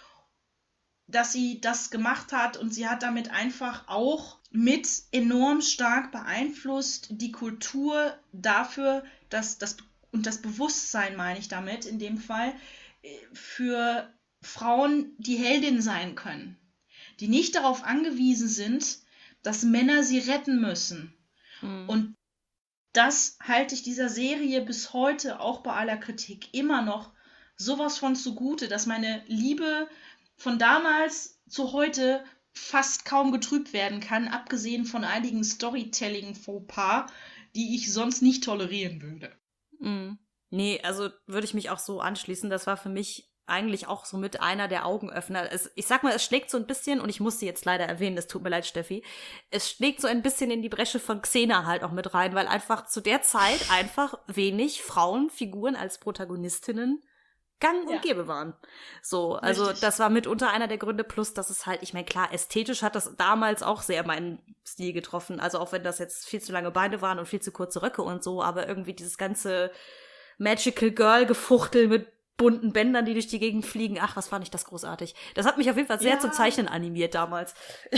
dass sie das gemacht hat und sie hat damit einfach auch mit enorm stark beeinflusst die Kultur dafür, dass das und das Bewusstsein, meine ich damit in dem Fall, äh, für Frauen, die Heldin sein können, die nicht darauf angewiesen sind, dass Männer sie retten müssen. Mhm. Und das halte ich dieser Serie bis heute, auch bei aller Kritik, immer noch sowas von zugute, dass meine Liebe von damals zu heute fast kaum getrübt werden kann, abgesehen von einigen Storytelling-Fauxpas, die ich sonst nicht tolerieren würde. Mhm. Nee, also würde ich mich auch so anschließen. Das war für mich eigentlich auch so mit einer der Augenöffner. Es, ich sag mal, es schlägt so ein bisschen, und ich muss sie jetzt leider erwähnen, es tut mir leid, Steffi, es schlägt so ein bisschen in die Bresche von Xena halt auch mit rein, weil einfach zu der Zeit einfach wenig Frauenfiguren als Protagonistinnen gang und Ja. gäbe waren. So, also Richtig. das war mitunter einer der Gründe, plus dass es halt, ich meine, klar, ästhetisch hat das damals auch sehr meinen Stil getroffen, also auch wenn das jetzt viel zu lange Beine waren und viel zu kurze Röcke und so, aber irgendwie dieses ganze Magical Girl-Gefuchtel mit bunten Bändern, die durch die Gegend fliegen. Ach, was fand ich das großartig. Das hat mich auf jeden Fall sehr Ja. zum Zeichnen animiert damals.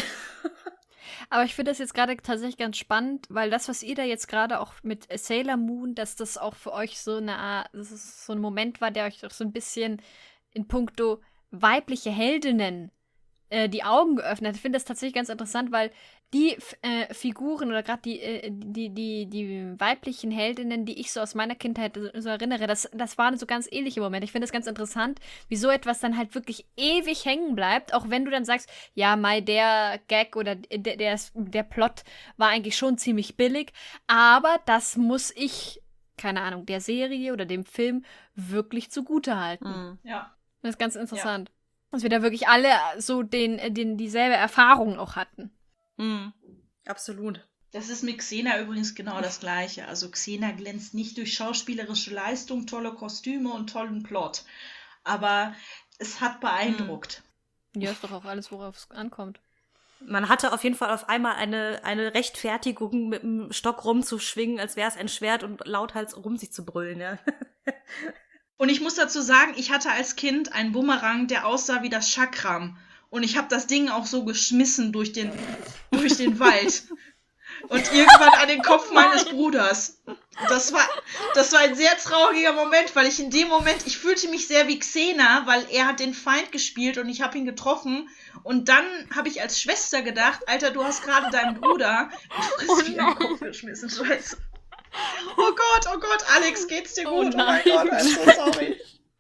Aber ich finde das jetzt gerade tatsächlich ganz spannend, weil das, was ihr da jetzt gerade auch mit Sailor Moon, dass das auch für euch so eine Art, das ist so ein Moment war, der euch doch so ein bisschen in puncto weibliche Heldinnen äh, die Augen geöffnet hat. Ich finde das tatsächlich ganz interessant, weil die äh, Figuren oder gerade die, äh, die, die, die weiblichen Heldinnen, die ich so aus meiner Kindheit so erinnere, das, das waren so ganz ähnliche Momente. Ich finde das ganz interessant, wie so etwas dann halt wirklich ewig hängen bleibt, auch wenn du dann sagst, ja, Mai, der Gag oder der, der, der Plot war eigentlich schon ziemlich billig, aber das muss ich, keine Ahnung, der Serie oder dem Film wirklich zugutehalten. Mhm. Ja. Das ist ganz interessant. Dass wir da wirklich alle so den, den, dieselbe Erfahrung auch hatten. Mhm. Absolut. Das ist mit Xena übrigens genau das Gleiche. Also Xena glänzt nicht durch schauspielerische Leistung, tolle Kostüme und tollen Plot. Aber es hat beeindruckt. Ja, ist doch auch alles, worauf es ankommt. Man hatte auf jeden Fall auf einmal eine, eine Rechtfertigung, mit dem Stock rumzuschwingen, als wäre es ein Schwert und lauthals rum sich zu brüllen, ja. Und ich muss dazu sagen, ich hatte als Kind einen Bumerang, der aussah wie das Chakram. Und ich habe das Ding auch so geschmissen durch den, durch den Wald. Und irgendwann an den Kopf meines Bruders. Das war, das war ein sehr trauriger Moment, weil ich in dem Moment, ich fühlte mich sehr wie Xena, weil er hat den Feind gespielt und ich habe ihn getroffen. Und dann habe ich als Schwester gedacht, Alter, du hast gerade deinen Bruder in Frist wie den Kopf geschmissen. Scheiße. Oh Gott, oh Gott, Alex, geht's dir Oh gut? Oh, mein nein. Gott, I'm so sorry.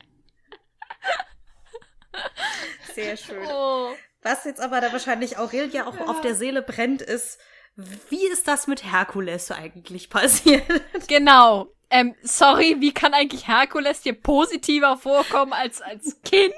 Sehr schön. Oh. Was jetzt aber da wahrscheinlich Aurelia auch auf der Seele brennt, ist, wie ist das mit Herkules eigentlich passiert? Genau. Ähm, sorry, wie kann eigentlich Herkules dir positiver vorkommen als als Kind?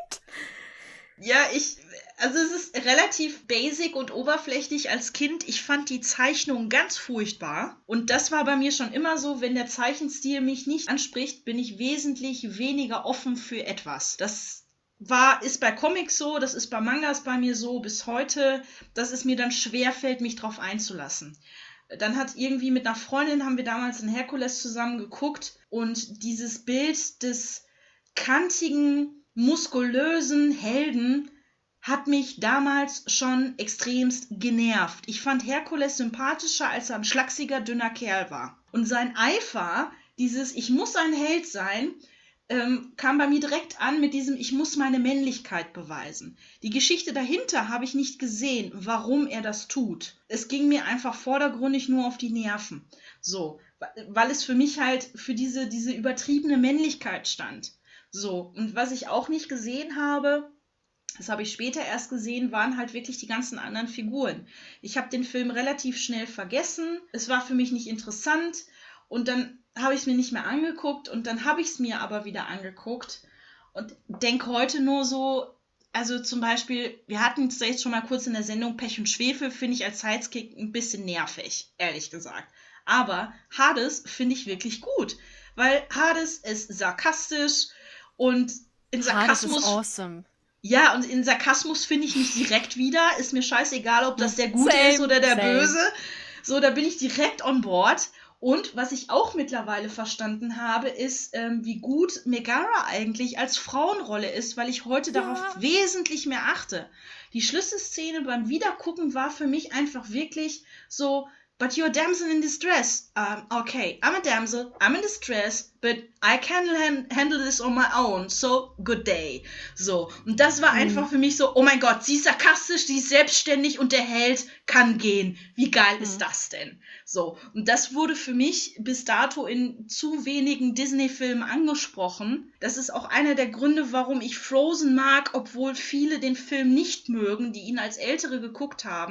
Ja, ich, also es ist relativ basic und oberflächlich als Kind. Ich fand die Zeichnung ganz furchtbar. Und das war bei mir schon immer so, wenn der Zeichenstil mich nicht anspricht, bin ich wesentlich weniger offen für etwas. Das war, ist bei Comics so, das ist bei Mangas bei mir so bis heute, dass es mir dann schwerfällt, mich drauf einzulassen. Dann hat irgendwie mit einer Freundin, haben wir damals in Herkules zusammen geguckt und dieses Bild des kantigen, muskulösen Helden hat mich damals schon extremst genervt. Ich fand Herkules sympathischer, als er ein schlachsiger, dünner Kerl war. Und sein Eifer, dieses Ich muss ein Held sein, ähm, kam bei mir direkt an mit diesem Ich muss meine Männlichkeit beweisen. Die Geschichte dahinter habe ich nicht gesehen, warum er das tut. Es ging mir einfach vordergründig nur auf die Nerven. So, weil es für mich halt für diese, diese übertriebene Männlichkeit stand. So, und was ich auch nicht gesehen habe, das habe ich später erst gesehen, waren halt wirklich die ganzen anderen Figuren. Ich habe den Film relativ schnell vergessen. Es war für mich nicht interessant. Und dann habe ich es mir nicht mehr angeguckt. Und dann habe ich es mir aber wieder angeguckt. Und denke heute nur so, also zum Beispiel, wir hatten es jetzt schon mal kurz in der Sendung, Pech und Schwefel finde ich als Sidekick ein bisschen nervig, ehrlich gesagt. Aber Hades finde ich wirklich gut. Weil Hades ist sarkastisch und in Sarkasmus... Das ist awesome. Ja, und in Sarkasmus finde ich mich direkt wieder. Ist mir scheißegal, ob das der Gute Same, ist oder der same. Böse. So, da bin ich direkt on board. Und was ich auch mittlerweile verstanden habe, ist, ähm, wie gut Megara eigentlich als Frauenrolle ist, weil ich heute Ja. darauf wesentlich mehr achte. Die Schlüsselszene beim Wiedergucken war für mich einfach wirklich so, but you're a damsel in distress. Um, okay, I'm a damsel, I'm in distress, but I can han- handle this on my own, so good day. So, und das war Mhm. einfach für mich so, oh mein Gott, sie ist sarkastisch, sie ist selbstständig und der Held kann gehen. Wie geil Mhm. ist das denn? So, und das wurde für mich bis dato in zu wenigen Disney-Filmen angesprochen. Das ist auch einer der Gründe, warum ich Frozen mag, obwohl viele den Film nicht mögen, die ihn als Ältere geguckt haben.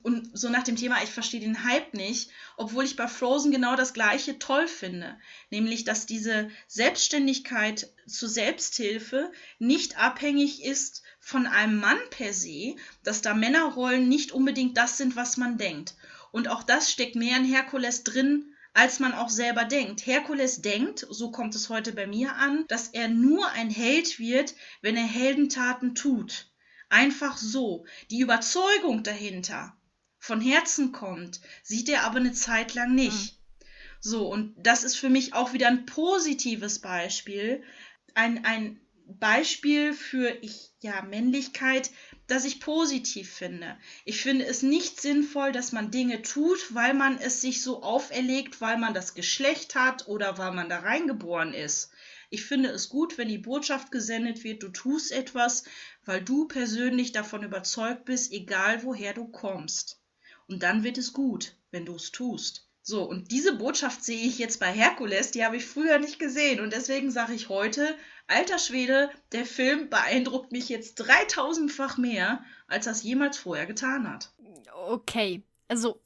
Und so nach dem Thema, ich verstehe den Hype nicht, obwohl ich bei Frozen genau das Gleiche toll finde. Nämlich, dass diese Selbstständigkeit zur Selbsthilfe nicht abhängig ist von einem Mann per se, dass da Männerrollen nicht unbedingt das sind, was man denkt. Und auch das steckt mehr in Herkules drin, als man auch selber denkt. Herkules denkt, so kommt es heute bei mir an, dass er nur ein Held wird, wenn er Heldentaten tut. Einfach so. Die Überzeugung dahinter von Herzen kommt, sieht er aber eine Zeit lang nicht. Mhm. So, und das ist für mich auch wieder ein positives Beispiel, ein, ein Beispiel für ich, ja, Männlichkeit, das ich positiv finde. Ich finde es nicht sinnvoll, dass man Dinge tut, weil man es sich so auferlegt, weil man das Geschlecht hat oder weil man da reingeboren ist. Ich finde es gut, wenn die Botschaft gesendet wird, du tust etwas, weil du persönlich davon überzeugt bist, egal woher du kommst. Und dann wird es gut, wenn du es tust. So, und diese Botschaft sehe ich jetzt bei Herkules, die habe ich früher nicht gesehen. Und deswegen sage ich heute, alter Schwede, der Film beeindruckt mich jetzt dreitausendfach mehr, als das jemals vorher getan hat. Okay, also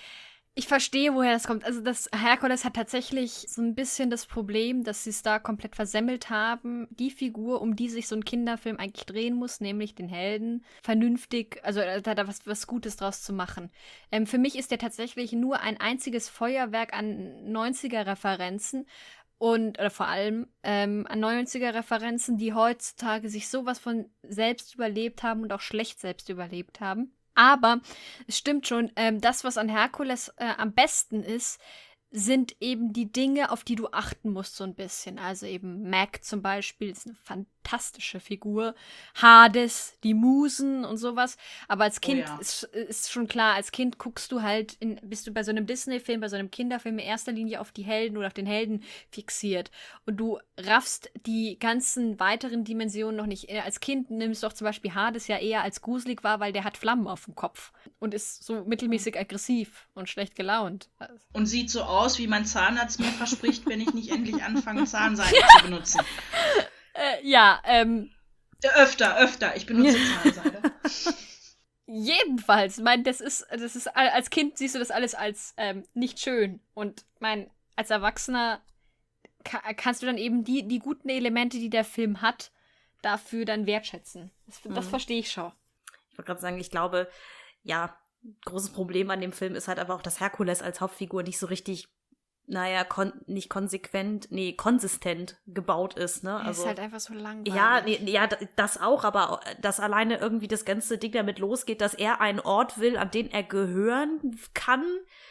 ich verstehe, woher das kommt. Also das Herkules hat tatsächlich so ein bisschen das Problem, dass sie es da komplett versemmelt haben. Die Figur, um die sich so ein Kinderfilm eigentlich drehen muss, nämlich den Helden, vernünftig, also da, da was, was Gutes draus zu machen. Ähm, für mich ist der tatsächlich nur ein einziges Feuerwerk an neunziger-Referenzen. Und, oder vor allem ähm, an neunziger-Referenzen, die heutzutage sich sowas von selbst überlebt haben und auch schlecht selbst überlebt haben. Aber es stimmt schon, ähm, das, was an Herkules äh, am besten ist, sind eben die Dinge, auf die du achten musst so ein bisschen. Also eben Mac zum Beispiel ist eine fantastische Figur. Hades, die Musen und sowas. Aber als Kind oh ja. ist, ist schon klar, als Kind guckst du halt, in, bist du bei so einem Disney-Film, bei so einem Kinderfilm in erster Linie auf die Helden oder auf den Helden fixiert. Und du raffst die ganzen weiteren Dimensionen noch nicht. Als Kind nimmst du auch zum Beispiel Hades ja eher als gruselig wahr, weil der hat Flammen auf dem Kopf und ist so mittelmäßig aggressiv und schlecht gelaunt. Und sieht so aus, wie mein Zahnarzt mir verspricht, wenn ich nicht endlich anfange, Zahnseide zu benutzen. Äh, ja, ähm. Öfter, öfter. Ich benutze Zahnseide. Jedenfalls, mein, das ist, das ist, als Kind siehst du das alles als ähm, nicht schön. Und mein, als Erwachsener ka- kannst du dann eben die, die guten Elemente, die der Film hat, dafür dann wertschätzen. Das, das mhm. verstehe ich schon. Ich wollte gerade sagen, ich glaube, ja, großes Problem an dem Film ist halt aber auch, dass Herkules als Hauptfigur nicht so richtig, naja, kon- nicht konsequent, nee, konsistent gebaut ist, ne? Er also, ist halt einfach so langweilig. Ja, nee, ja, das auch, aber dass alleine irgendwie das ganze Ding damit losgeht, dass er einen Ort will, an den er gehören kann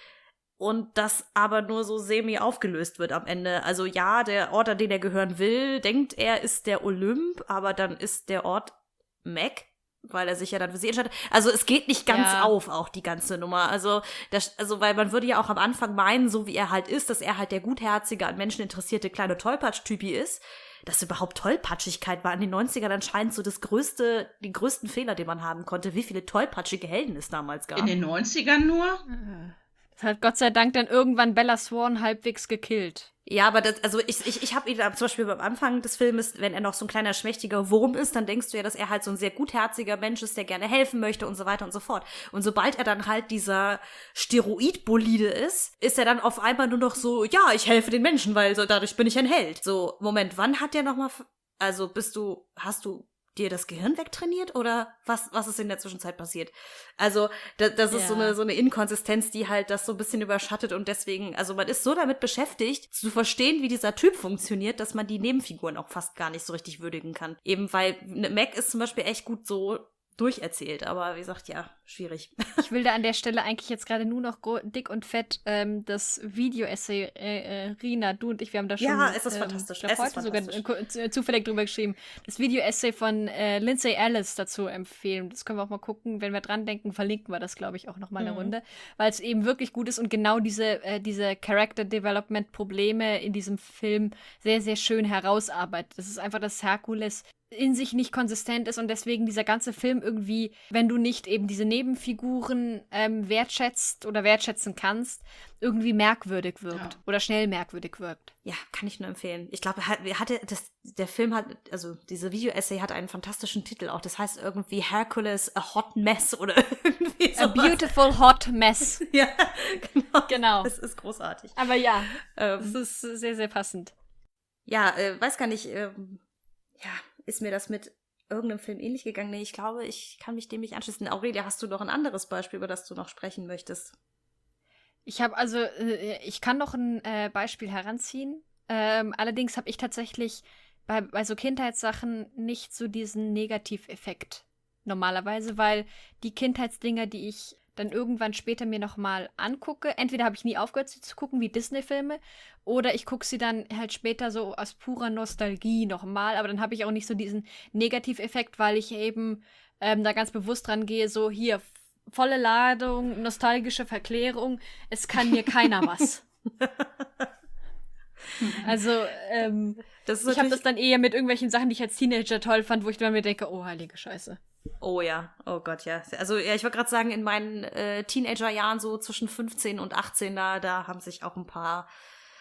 und das aber nur so semi aufgelöst wird am Ende. Also ja, der Ort, an den er gehören will, denkt er, ist der Olymp, aber dann ist der Ort Mac, weil er sich ja dann für sie entscheidet. Also es geht nicht ganz ja. auf, auch die ganze Nummer. Also, das, also, weil man würde ja auch am Anfang meinen, so wie er halt ist, dass er halt der gutherzige, an Menschen interessierte kleine Tollpatsch-Typi ist. Dass überhaupt Tollpatschigkeit war in den neunzigern anscheinend so das größte, den größten Fehler, den man haben konnte. Wie viele tollpatschige Helden es damals gab. In den neunzigern nur? Das hat Gott sei Dank dann irgendwann Bella Swan halbwegs gekillt. Ja, aber das, also ich, ich, ich habe ihn zum Beispiel beim Anfang des Filmes, wenn er noch so ein kleiner schmächtiger Wurm ist, dann denkst du ja, dass er halt so ein sehr gutherziger Mensch ist, der gerne helfen möchte und so weiter und so fort. Und sobald er dann halt dieser Steroidbolide ist, ist er dann auf einmal nur noch so, ja, ich helfe den Menschen, weil so dadurch bin ich ein Held. So, Moment, wann hat der nochmal, also bist du, hast du dir das Gehirn wegtrainiert oder was, was ist in der Zwischenzeit passiert? Also, das, das ist ja. so eine, so eine Inkonsistenz, die halt das so ein bisschen überschattet und deswegen, also man ist so damit beschäftigt, zu verstehen, wie dieser Typ funktioniert, dass man die Nebenfiguren auch fast gar nicht so richtig würdigen kann. Eben weil Mac ist zum Beispiel echt gut so durcherzählt, aber wie gesagt, ja, schwierig. Ich will da an der Stelle eigentlich jetzt gerade nur noch gro- dick und fett ähm, das Video-Essay, äh, äh, Rina, du und ich, wir haben da schon Ja, es ist ähm, fantastisch. Ich Es heute ist sogar fantastisch. äh, zufällig drüber geschrieben. Das Video-Essay von äh, Lindsay Ellis dazu empfehlen. Das können wir auch mal gucken. Wenn wir dran denken, verlinken wir das, glaube ich, auch noch mal eine Mhm. Runde, weil es eben wirklich gut ist und genau diese, äh, diese Character-Development-Probleme in diesem Film sehr, sehr schön herausarbeitet. Das ist einfach, dass Herkules in sich nicht konsistent ist und deswegen dieser ganze Film irgendwie, wenn du nicht eben diese Nebenfiguren ähm, wertschätzt oder wertschätzen kannst, irgendwie merkwürdig wirkt Ja. oder schnell merkwürdig wirkt. Ja, kann ich nur empfehlen. Ich glaube, er hatte das, der Film hat, also diese Video-Essay hat einen fantastischen Titel auch. Das heißt irgendwie Hercules, a hot mess oder irgendwie so. A beautiful hot mess. Ja, genau. Genau. Das ist großartig. Aber ja, das Ähm, ist sehr, sehr passend. ja, äh, weiß gar nicht, ähm, ja, ist mir das mit irgendeinem Film ähnlich gegangen? Nee, ich glaube, ich kann mich dem nicht anschließen. Aurelia, hast du noch ein anderes Beispiel, über das du noch sprechen möchtest? Ich habe also, äh, ich kann noch ein äh, Beispiel heranziehen. Ähm, allerdings habe ich tatsächlich bei, bei so Kindheitssachen nicht so diesen Negativeffekt normalerweise, weil die Kindheitsdinger, die ich dann irgendwann später mir nochmal angucke, entweder habe ich nie aufgehört, sie zu gucken, wie Disney-Filme, oder ich gucke sie dann halt später so aus purer Nostalgie nochmal, aber dann habe ich auch nicht so diesen Negativeffekt, weil ich eben ähm, da ganz bewusst dran gehe, so hier, volle Ladung, nostalgische Verklärung, es kann mir keiner was. Also, ähm, Das ist ich habe natürlich- das dann eher mit irgendwelchen Sachen, die ich als Teenager toll fand, wo ich dann mir denke, oh, heilige Scheiße. Oh ja, oh Gott, ja. Also ja, ich wollte gerade sagen, in meinen äh, Teenagerjahren so zwischen fünfzehn und achtzehn, da, da haben sich auch ein paar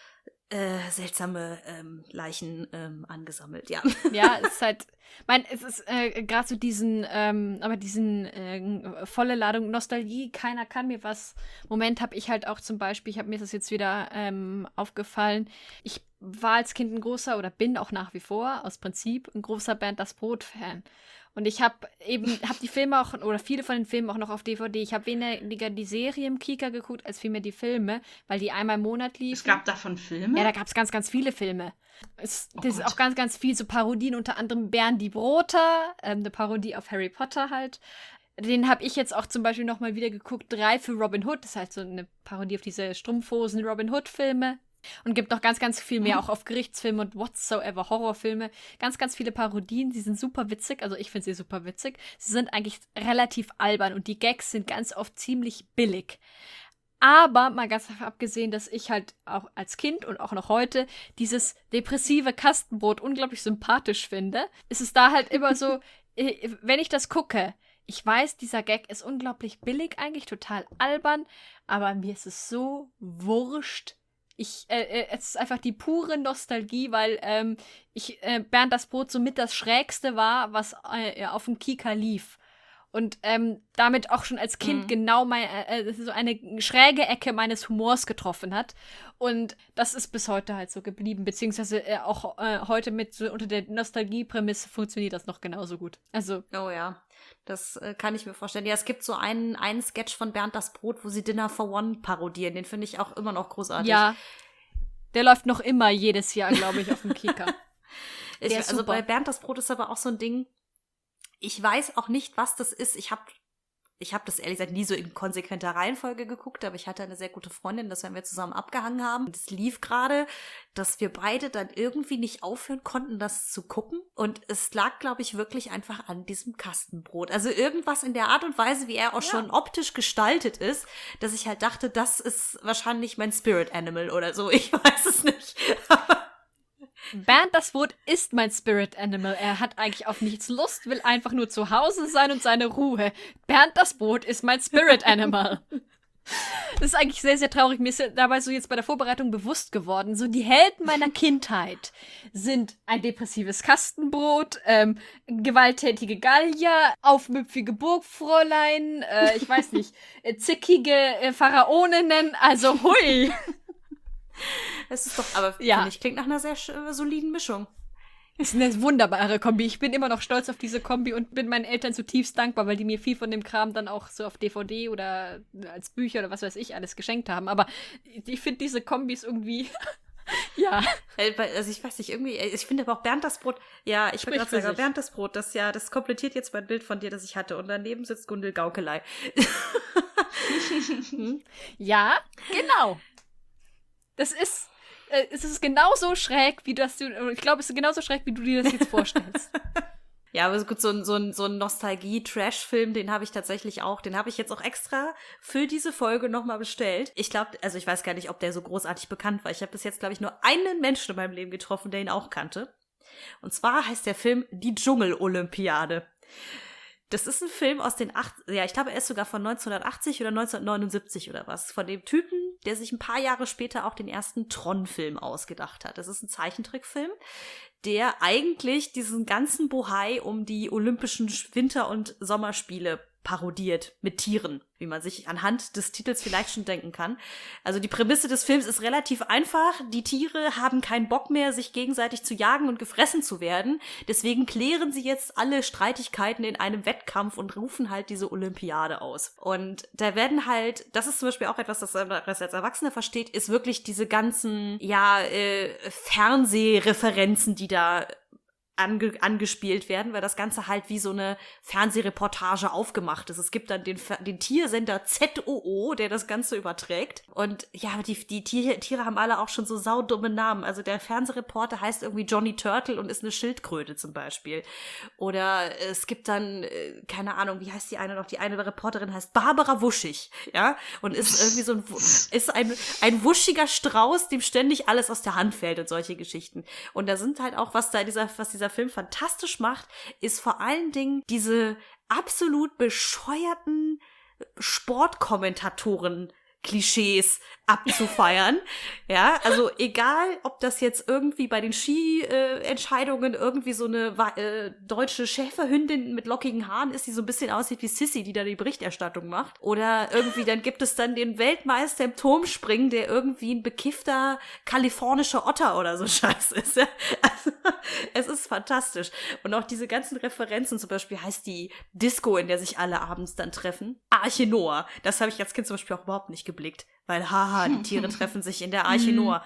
äh, seltsame ähm, Leichen ähm, angesammelt, ja. Ja, es ist halt, mein, es ist äh, gerade so diesen, ähm, aber diesen äh, volle Ladung Nostalgie, keiner kann mir was. Moment habe ich halt auch zum Beispiel, ich habe mir das jetzt wieder ähm, aufgefallen, ich war als Kind ein großer oder bin auch nach wie vor aus Prinzip ein großer Bernd das Brot-Fan. Und ich habe eben, habe die Filme auch, oder viele von den Filmen auch noch auf D V D. Ich habe weniger die Serie im Kika geguckt, als vielmehr die Filme, weil die einmal im Monat liefen. Es gab davon Filme? Ja, da gab es ganz, ganz viele Filme. Es, Oh das ist Gott. auch ganz, ganz viel so Parodien, unter anderem Bernd die Broter, ähm, eine Parodie auf Harry Potter halt. Den habe ich jetzt auch zum Beispiel nochmal wieder geguckt. Drei für Robin Hood, das ist halt so eine Parodie auf diese Strumpfhosen Robin Hood-Filme. Und gibt noch ganz, ganz viel mehr, auch auf Gerichtsfilme und whatsoever Horrorfilme. Ganz, ganz viele Parodien, die sind super witzig. Also ich finde sie super witzig. Sie sind eigentlich relativ albern und die Gags sind ganz oft ziemlich billig. Aber mal ganz davon abgesehen, dass ich halt auch als Kind und auch noch heute dieses depressive Kastenbrot unglaublich sympathisch finde, ist es da halt immer so, äh, wenn ich das gucke, ich weiß, dieser Gag ist unglaublich billig, eigentlich total albern, aber mir ist es so wurscht. Ich, äh, äh, es ist einfach die pure Nostalgie, weil ähm, ich äh, Bernd das Brot somit das Schrägste war, was äh, auf dem Kika lief. Und ähm, damit auch schon als Kind Mhm. genau mein, äh, so eine schräge Ecke meines Humors getroffen hat. Und das ist bis heute halt so geblieben. Beziehungsweise äh, auch äh, heute mit so unter der Nostalgie-Prämisse funktioniert das noch genauso gut. Also, Oh ja, das äh, kann ich mir vorstellen. Ja, es gibt so einen, einen Sketch von Bernd das Brot, wo sie Dinner for One parodieren. Den finde ich auch immer noch großartig. ja, der läuft noch immer jedes Jahr, glaube ich, auf dem Kika. Ich, der ist also super. bei Bernd das Brot ist aber auch so ein Ding, ich weiß auch nicht, was das ist. Ich habe ich hab das ehrlich gesagt nie so in konsequenter Reihenfolge geguckt, aber ich hatte eine sehr gute Freundin, das wenn wir zusammen abgehangen haben. Das lief gerade, dass wir beide dann irgendwie nicht aufhören konnten, das zu gucken. Und es lag, glaube ich, wirklich einfach an diesem Kastenbrot. Also irgendwas in der Art und Weise, wie er auch Ja. schon optisch gestaltet ist, dass ich halt dachte, das ist wahrscheinlich mein Spirit Animal oder so. Ich weiß es nicht. Bernd das Brot ist mein Spirit Animal. Er hat eigentlich auf nichts Lust, will einfach nur zu Hause sein und seine Ruhe. Bernd das Brot ist mein Spirit Animal. Das ist eigentlich sehr, sehr traurig. Mir ist ja dabei so jetzt bei der Vorbereitung bewusst geworden, so die Helden meiner Kindheit sind ein depressives Kastenbrot, ähm, gewalttätige Gallier, aufmüpfige Burgfräulein, äh, ich weiß nicht, äh, zickige äh, Pharaoninnen, also hui. Es ist doch, aber Ja. finde ich, klingt nach einer sehr äh, soliden Mischung. Das ist eine wunderbare Kombi. Ich bin immer noch stolz auf diese Kombi und bin meinen Eltern zutiefst dankbar, weil die mir viel von dem Kram dann auch so auf D V D oder als Bücher oder was weiß ich alles geschenkt haben. Aber ich finde diese Kombis irgendwie, ja. Äh, bei- Also ich weiß nicht, irgendwie, äh, ich finde aber auch Bernd das Brot, ja, ich Sprich würde gerade für sagen, sich. Bernd das Brot, das ja, das komplettiert jetzt mein Bild von dir, das ich hatte. Und daneben sitzt Gundel Gaukelei. Ja, genau. Das ist, äh, es ist genauso schräg, wie das du, ich glaube, es ist genauso schräg, wie du dir das jetzt vorstellst. Ja, aber gut, so ein, so ein, so ein Nostalgie-Trash-Film, den habe ich tatsächlich auch, den habe ich jetzt auch extra für diese Folge nochmal bestellt. Ich glaube, also ich weiß gar nicht, ob der so großartig bekannt war. Ich habe bis jetzt, glaube ich, nur einen Menschen in meinem Leben getroffen, der ihn auch kannte. Und zwar heißt der Film Die Dschungel-Olympiade. Das ist ein Film aus den acht, ja, ich glaube, er ist sogar von neunzehnhundertachtzig oder neunzehnhundertneunundsiebzig oder was. Von dem Typen, der sich ein paar Jahre später auch den ersten Tron-Film ausgedacht hat. Das ist ein Zeichentrickfilm, der eigentlich diesen ganzen Bohai um die Olympischen Winter- und Sommerspiele parodiert mit Tieren, wie man sich anhand des Titels vielleicht schon denken kann. Also die Prämisse des Films ist relativ einfach. Die Tiere haben keinen Bock mehr, sich gegenseitig zu jagen und gefressen zu werden. Deswegen klären sie jetzt alle Streitigkeiten in einem Wettkampf und rufen halt diese Olympiade aus. Und da werden halt, das ist zum Beispiel auch etwas, das man als Erwachsener versteht, ist wirklich diese ganzen, ja, äh, Fernsehreferenzen, die da Ange- angespielt werden, weil das Ganze halt wie so eine Fernsehreportage aufgemacht ist. Es gibt dann den, den Tiersender Z O O, der das Ganze überträgt. Und ja, die, die Tiere, Tiere haben alle auch schon so saudumme Namen. Also der Fernsehreporter heißt irgendwie Johnny Turtle und ist eine Schildkröte zum Beispiel. Oder es gibt dann, keine Ahnung, wie heißt die eine noch? Die eine Reporterin heißt Barbara Wuschig, ja? Und ist irgendwie so ein, ist ein, ein wuschiger Strauß, dem ständig alles aus der Hand fällt und solche Geschichten. Und da sind halt auch, was da dieser, was dieser Film fantastisch macht, ist vor allen Dingen diese absolut bescheuerten Sportkommentatoren Klischees abzufeiern. Ja, also egal, ob das jetzt irgendwie bei den Ski-Entscheidungen äh, irgendwie so eine äh, deutsche Schäferhündin mit lockigen Haaren ist, die so ein bisschen aussieht wie Sissy, die da die Berichterstattung macht. Oder irgendwie, dann gibt es dann den Weltmeister im Turmspringen, der irgendwie ein bekiffter kalifornischer Otter oder so Scheiß ist. Ja? Also, es ist fantastisch. Und auch diese ganzen Referenzen, zum Beispiel heißt die Disco, in der sich alle abends dann treffen, Arche Noah. Das habe ich als Kind zum Beispiel auch überhaupt nicht geblickt. Weil, haha, die Tiere treffen sich in der Arche Noah.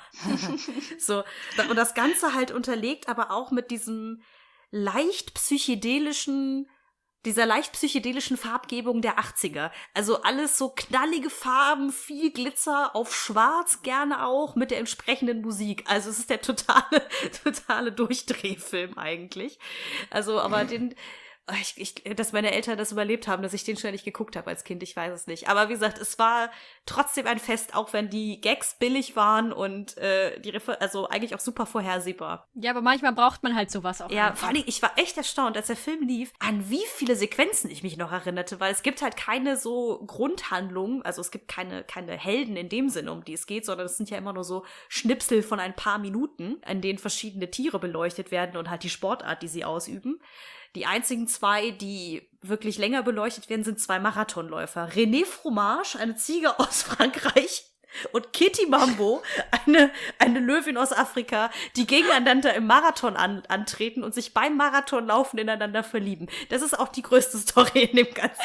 So, und das Ganze halt unterlegt, aber auch mit diesem leicht psychedelischen, dieser leicht psychedelischen Farbgebung der achtziger. Also alles so knallige Farben, viel Glitzer, auf schwarz gerne auch, mit der entsprechenden Musik. Also es ist der totale, totale Durchdrehfilm eigentlich. Also, aber den... Ich, ich, dass meine Eltern das überlebt haben, dass ich den schon nicht geguckt habe als Kind, ich weiß es nicht. Aber wie gesagt, es war trotzdem ein Fest, auch wenn die Gags billig waren und äh, die Refer- also eigentlich auch super vorhersehbar. Ja, aber manchmal braucht man halt sowas auch. Ja, einfach. vor allem, ich war echt erstaunt, als der Film lief, an wie viele Sequenzen ich mich noch erinnerte, weil es gibt halt keine so Grundhandlung, also es gibt keine, keine Helden in dem Sinne, um die es geht, sondern es sind ja immer nur so Schnipsel von ein paar Minuten, in denen verschiedene Tiere beleuchtet werden und halt die Sportart, die sie ausüben. Die einzigen zwei, die wirklich länger beleuchtet werden, sind zwei Marathonläufer. René Fromage, eine Ziege aus Frankreich, und Kitty Mambo, eine, eine Löwin aus Afrika, die gegeneinander im Marathon an, antreten und sich beim Marathonlaufen ineinander verlieben. Das ist auch die größte Story in dem Ganzen.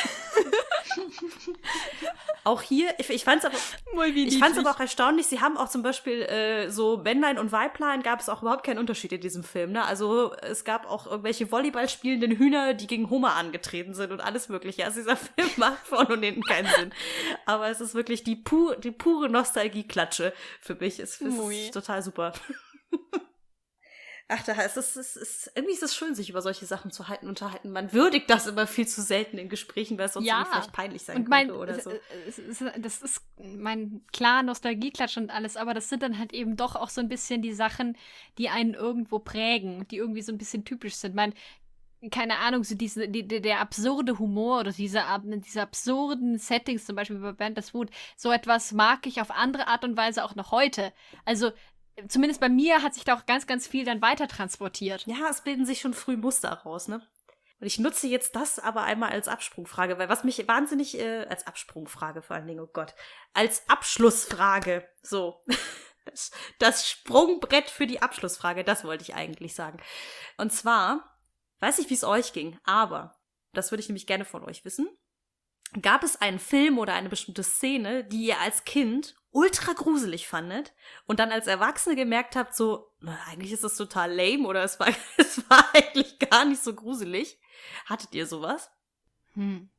Auch hier, ich, ich fand's aber, ich fand's aber auch erstaunlich, sie haben auch zum Beispiel äh, so Männlein und Weiblein, gab es auch überhaupt keinen Unterschied in diesem Film, ne? Also es gab auch irgendwelche Volleyball spielenden Hühner, die gegen Hummer angetreten sind und alles mögliche. Also dieser Film macht vorne und hinten keinen Sinn. Aber es ist wirklich die, pu- die pure Nostalgie-Klatsche für mich. Es, es ist total super. Ach, da ist es, es ist, irgendwie ist es schön, sich über solche Sachen zu halten, unterhalten. Man würdigt das immer viel zu selten in Gesprächen, weil es sonst ja. irgendwie vielleicht peinlich sein und mein, könnte oder so. Es, es, es, das ist mein klar Nostalgieklatsch und alles, aber das sind dann halt eben doch auch so ein bisschen die Sachen, die einen irgendwo prägen, die irgendwie so ein bisschen typisch sind. Mein, keine Ahnung, so diese, die, der absurde Humor oder diese, diese absurden Settings, zum Beispiel bei Bernd das Wut, so etwas mag ich auf andere Art und Weise auch noch heute. Also zumindest bei mir hat sich da auch ganz, ganz viel dann weiter transportiert. Ja, es bilden sich schon früh Muster raus, ne? Und ich nutze jetzt das aber einmal als Absprungfrage, weil was mich wahnsinnig, äh, als Absprungfrage vor allen Dingen, oh Gott, als Abschlussfrage, so, das, das Sprungbrett für die Abschlussfrage, das wollte ich eigentlich sagen. Und zwar, weiß nicht, wie es euch ging, aber, das würde ich nämlich gerne von euch wissen, gab es einen Film oder eine bestimmte Szene, die ihr als Kind ultra gruselig fandet und dann als Erwachsene gemerkt habt, so, na, eigentlich ist das total lame oder es war, es war eigentlich gar nicht so gruselig. Hattet ihr sowas? Hm.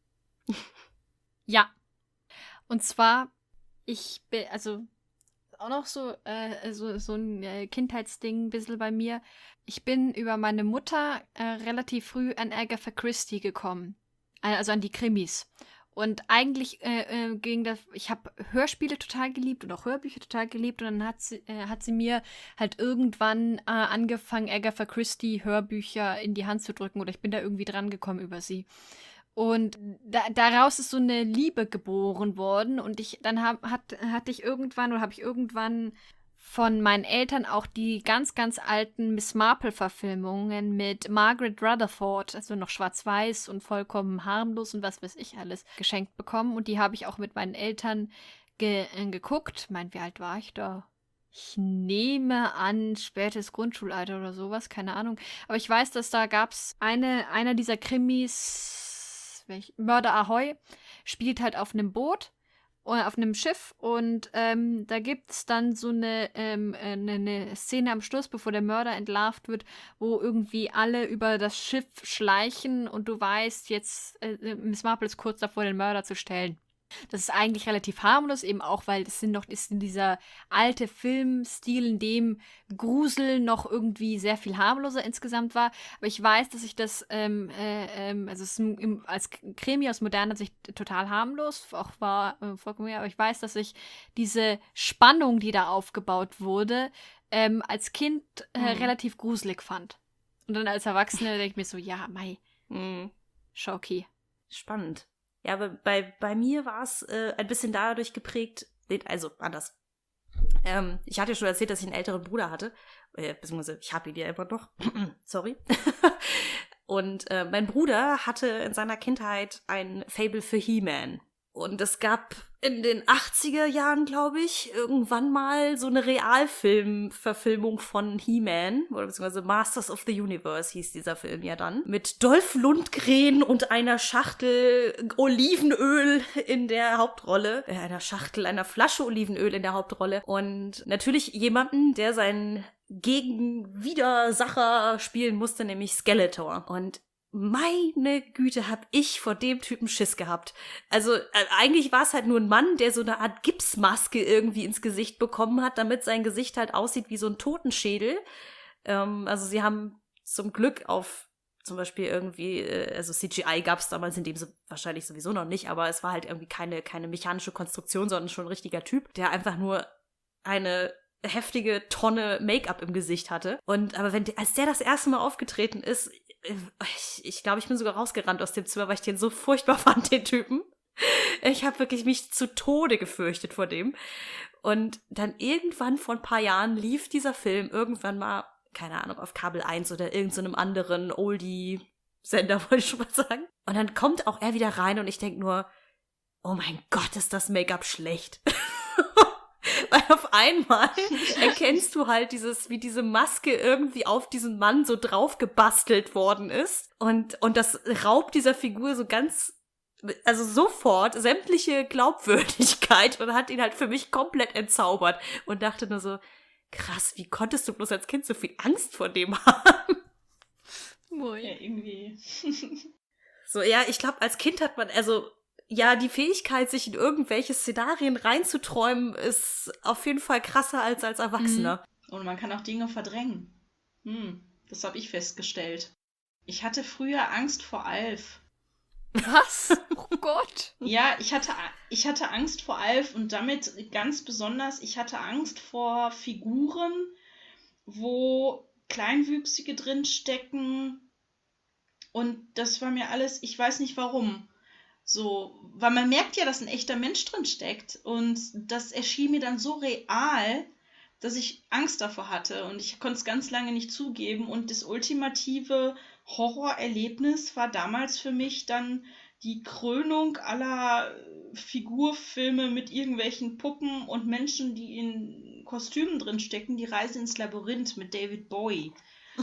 Ja. Und zwar, ich bin, also auch noch so, äh, so, so ein äh, Kindheitsding ein bisschen bei mir. Ich bin über meine Mutter äh, relativ früh an Agatha Christie gekommen. Also an die Krimis. Und eigentlich äh, äh, ging das, ich habe Hörspiele total geliebt und auch Hörbücher total geliebt. Und dann hat sie, äh, hat sie mir halt irgendwann äh, angefangen, Agatha Christie Hörbücher in die Hand zu drücken. Oder ich bin da irgendwie dran gekommen über sie. Und da, daraus ist so eine Liebe geboren worden. Und ich dann hab, hat, hatte ich irgendwann oder habe ich irgendwann von meinen Eltern auch die ganz, ganz alten Miss Marple-Verfilmungen mit Margaret Rutherford, also noch schwarz-weiß und vollkommen harmlos und was weiß ich alles, geschenkt bekommen. Und die habe ich auch mit meinen Eltern ge äh, geguckt. Ich meine, wie alt war ich da? Ich nehme an, spätes Grundschulalter oder sowas, keine Ahnung. Aber ich weiß, dass da gab es eine, einer dieser Krimis, welch, Mörder Ahoy, spielt halt auf einem Boot. Oder auf einem Schiff und ähm, da gibt es dann so eine, ähm, eine, eine Szene am Schluss, bevor der Mörder entlarvt wird, wo irgendwie alle über das Schiff schleichen und du weißt, jetzt äh, Miss Marple ist kurz davor, den Mörder zu stellen. Das ist eigentlich relativ harmlos, eben auch, weil es sind noch ist in dieser alte Filmstil, in dem Grusel noch irgendwie sehr viel harmloser insgesamt war. Aber ich weiß, dass ich das, ähm, äh, ähm, also es ist im, als Krimi aus moderner Sicht total harmlos, auch war äh, vollkommen, aber ich weiß, dass ich diese Spannung, die da aufgebaut wurde, ähm, als Kind äh, mhm. relativ gruselig fand. Und dann als Erwachsene denke ich mir so, ja, mei, Mhm. Schauki. Spannend. Ja, aber bei, bei mir war es äh, ein bisschen dadurch geprägt, also anders. Ähm, ich hatte ja schon erzählt, dass ich einen älteren Bruder hatte, äh, beziehungsweise ich habe ihn ja immer noch, sorry. Und äh, mein Bruder hatte in seiner Kindheit ein Faible für He-Man. Und es gab in den achtziger Jahren, glaube ich, irgendwann mal so eine Realfilm-Verfilmung von He-Man, oder beziehungsweise Masters of the Universe hieß dieser Film ja dann, mit Dolph Lundgren und einer Schachtel Olivenöl in der Hauptrolle, äh, einer Schachtel, einer Flasche Olivenöl in der Hauptrolle und natürlich jemanden, der seinen Gegenwidersacher spielen musste, nämlich Skeletor. Und meine Güte, hab ich vor dem Typen Schiss gehabt. Also äh, eigentlich war es halt nur ein Mann, der so eine Art Gipsmaske irgendwie ins Gesicht bekommen hat, damit sein Gesicht halt aussieht wie so ein Totenschädel. Ähm, also sie haben zum Glück auf zum Beispiel irgendwie, äh, also C G I gab es damals in dem so wahrscheinlich sowieso noch nicht, aber es war halt irgendwie keine, keine mechanische Konstruktion, sondern schon ein richtiger Typ, der einfach nur eine heftige Tonne Make-up im Gesicht hatte. Und aber wenn als der das erste Mal aufgetreten ist, ich, ich glaube, ich bin sogar rausgerannt aus dem Zimmer, weil ich den so furchtbar fand, den Typen. Ich habe wirklich mich zu Tode gefürchtet vor dem. Und dann irgendwann vor ein paar Jahren lief dieser Film irgendwann mal, keine Ahnung, auf Kabel eins oder irgendeinem anderen Oldie-Sender, wollte ich schon mal sagen. Und dann kommt auch er wieder rein und ich denke nur, oh mein Gott, ist das Make-up schlecht. Weil auf einmal erkennst du halt dieses, wie diese Maske irgendwie auf diesen Mann so drauf gebastelt worden ist. Und, und das raubt dieser Figur so ganz, also sofort sämtliche Glaubwürdigkeit und hat ihn halt für mich komplett entzaubert. Und dachte nur so, krass, wie konntest du bloß als Kind so viel Angst vor dem haben? Ja, irgendwie. So, ja, ich glaube, als Kind hat man, also ja, die Fähigkeit, sich in irgendwelche Szenarien reinzuträumen, ist auf jeden Fall krasser als als Erwachsener. Und man kann auch Dinge verdrängen. Hm, das habe ich festgestellt. Ich hatte früher Angst vor Alf. Was? Oh Gott. Ja, ich hatte, ich hatte Angst vor Alf und damit ganz besonders, ich hatte Angst vor Figuren, wo Kleinwüchsige drinstecken. Und das war mir alles, ich weiß nicht warum. So, weil man merkt ja, dass ein echter Mensch drin steckt und das erschien mir dann so real, dass ich Angst davor hatte und ich konnte es ganz lange nicht zugeben und das ultimative Horrorerlebnis war damals für mich dann die Krönung aller Figurfilme mit irgendwelchen Puppen und Menschen, die in Kostümen drin stecken, die Reise ins Labyrinth mit David Bowie.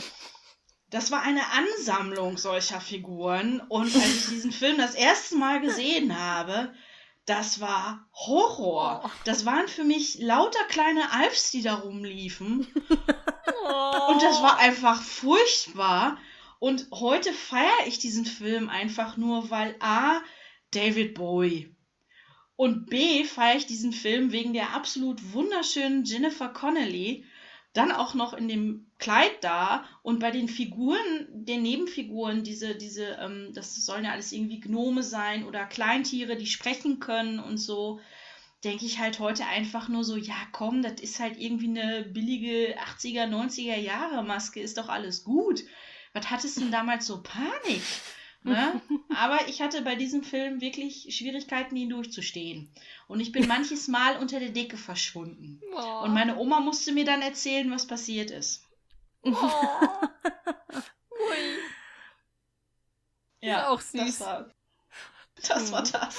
Das war eine Ansammlung solcher Figuren und als ich diesen Film das erste Mal gesehen habe, das war Horror. Das waren für mich lauter kleine Alfs, die da rumliefen. Und das war einfach furchtbar. Und heute feiere ich diesen Film einfach nur, weil A, David Bowie und B, feiere ich diesen Film wegen der absolut wunderschönen Jennifer Connelly, dann auch noch in dem Kleid da und bei den Figuren, den Nebenfiguren, diese, diese, ähm, das sollen ja alles irgendwie Gnome sein oder Kleintiere, die sprechen können und so, denke ich halt heute einfach nur so, ja komm, das ist halt irgendwie eine billige achtziger, neunziger Jahre Maske, ist doch alles gut. Was hattest du denn damals so Panik? Ne? Aber ich hatte bei diesem Film wirklich Schwierigkeiten, ihn durchzustehen. Und ich bin manches Mal unter der Decke verschwunden. Oh. Und meine Oma musste mir dann erzählen, was passiert ist. Oh. Ui. Ja, auch süß. Das war das. War das.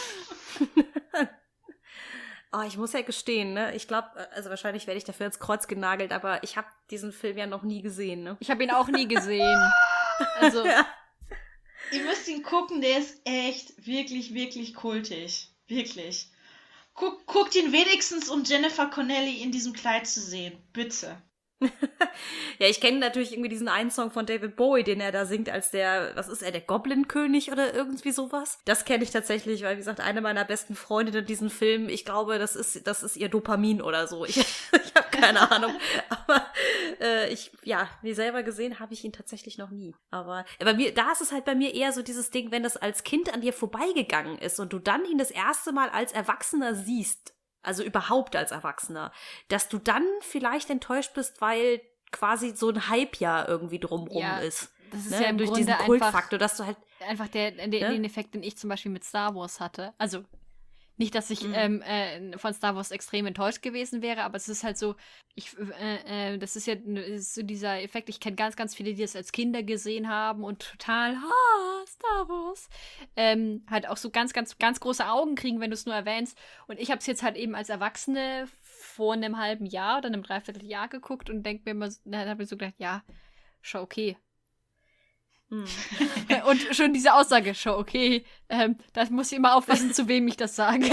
Oh, ich muss ja gestehen, ne? Ich glaube, also wahrscheinlich werde ich dafür ins Kreuz genagelt, aber ich habe diesen Film ja noch nie gesehen, ne? Ich habe ihn auch nie gesehen. Also, ja. Ihr müsst ihn gucken, der ist echt wirklich, wirklich kultig. Wirklich. Guck, guckt ihn wenigstens, um Jennifer Connelly in diesem Kleid zu sehen. Bitte. Ja, ich kenne natürlich irgendwie diesen einen Song von David Bowie, den er da singt als der, was ist er, der Goblin-König oder irgendwie sowas. Das kenne ich tatsächlich, weil, wie gesagt, eine meiner besten Freundinnen in diesem Film, ich glaube, das ist, das ist ihr Dopamin oder so. Ich, ich habe keine Ahnung. Aber äh, ich, ja, wie selber gesehen habe ich ihn tatsächlich noch nie. Aber bei mir, da ist es halt bei mir eher so dieses Ding, wenn das als Kind an dir vorbeigegangen ist und du dann ihn das erste Mal als Erwachsener siehst, also überhaupt als Erwachsener, dass du dann vielleicht enttäuscht bist, weil quasi so ein Hype ja irgendwie drumrum ja, ist. Das ist ne? ja im Durch Grunde diesen einfach, Kultfaktor, dass du halt einfach der, der, ne? den Effekt, den ich zum Beispiel mit Star Wars hatte. Also nicht, dass ich Mhm. ähm, äh, von Star Wars extrem enttäuscht gewesen wäre, aber es ist halt so, ich, äh, äh, das ist ja das ist so dieser Effekt, ich kenne ganz, ganz viele, die das als Kinder gesehen haben und total, ah, Star Wars, ähm, halt auch so ganz, ganz, ganz große Augen kriegen, wenn du es nur erwähnst. Und ich habe es jetzt halt eben als Erwachsene vor einem halben Jahr oder einem Dreivierteljahr geguckt und denke mir immer, dann habe ich so gedacht, ja, schon okay. hm. Und schon diese Aussage, schon okay, ähm, da muss ich immer aufpassen, zu wem ich das sage,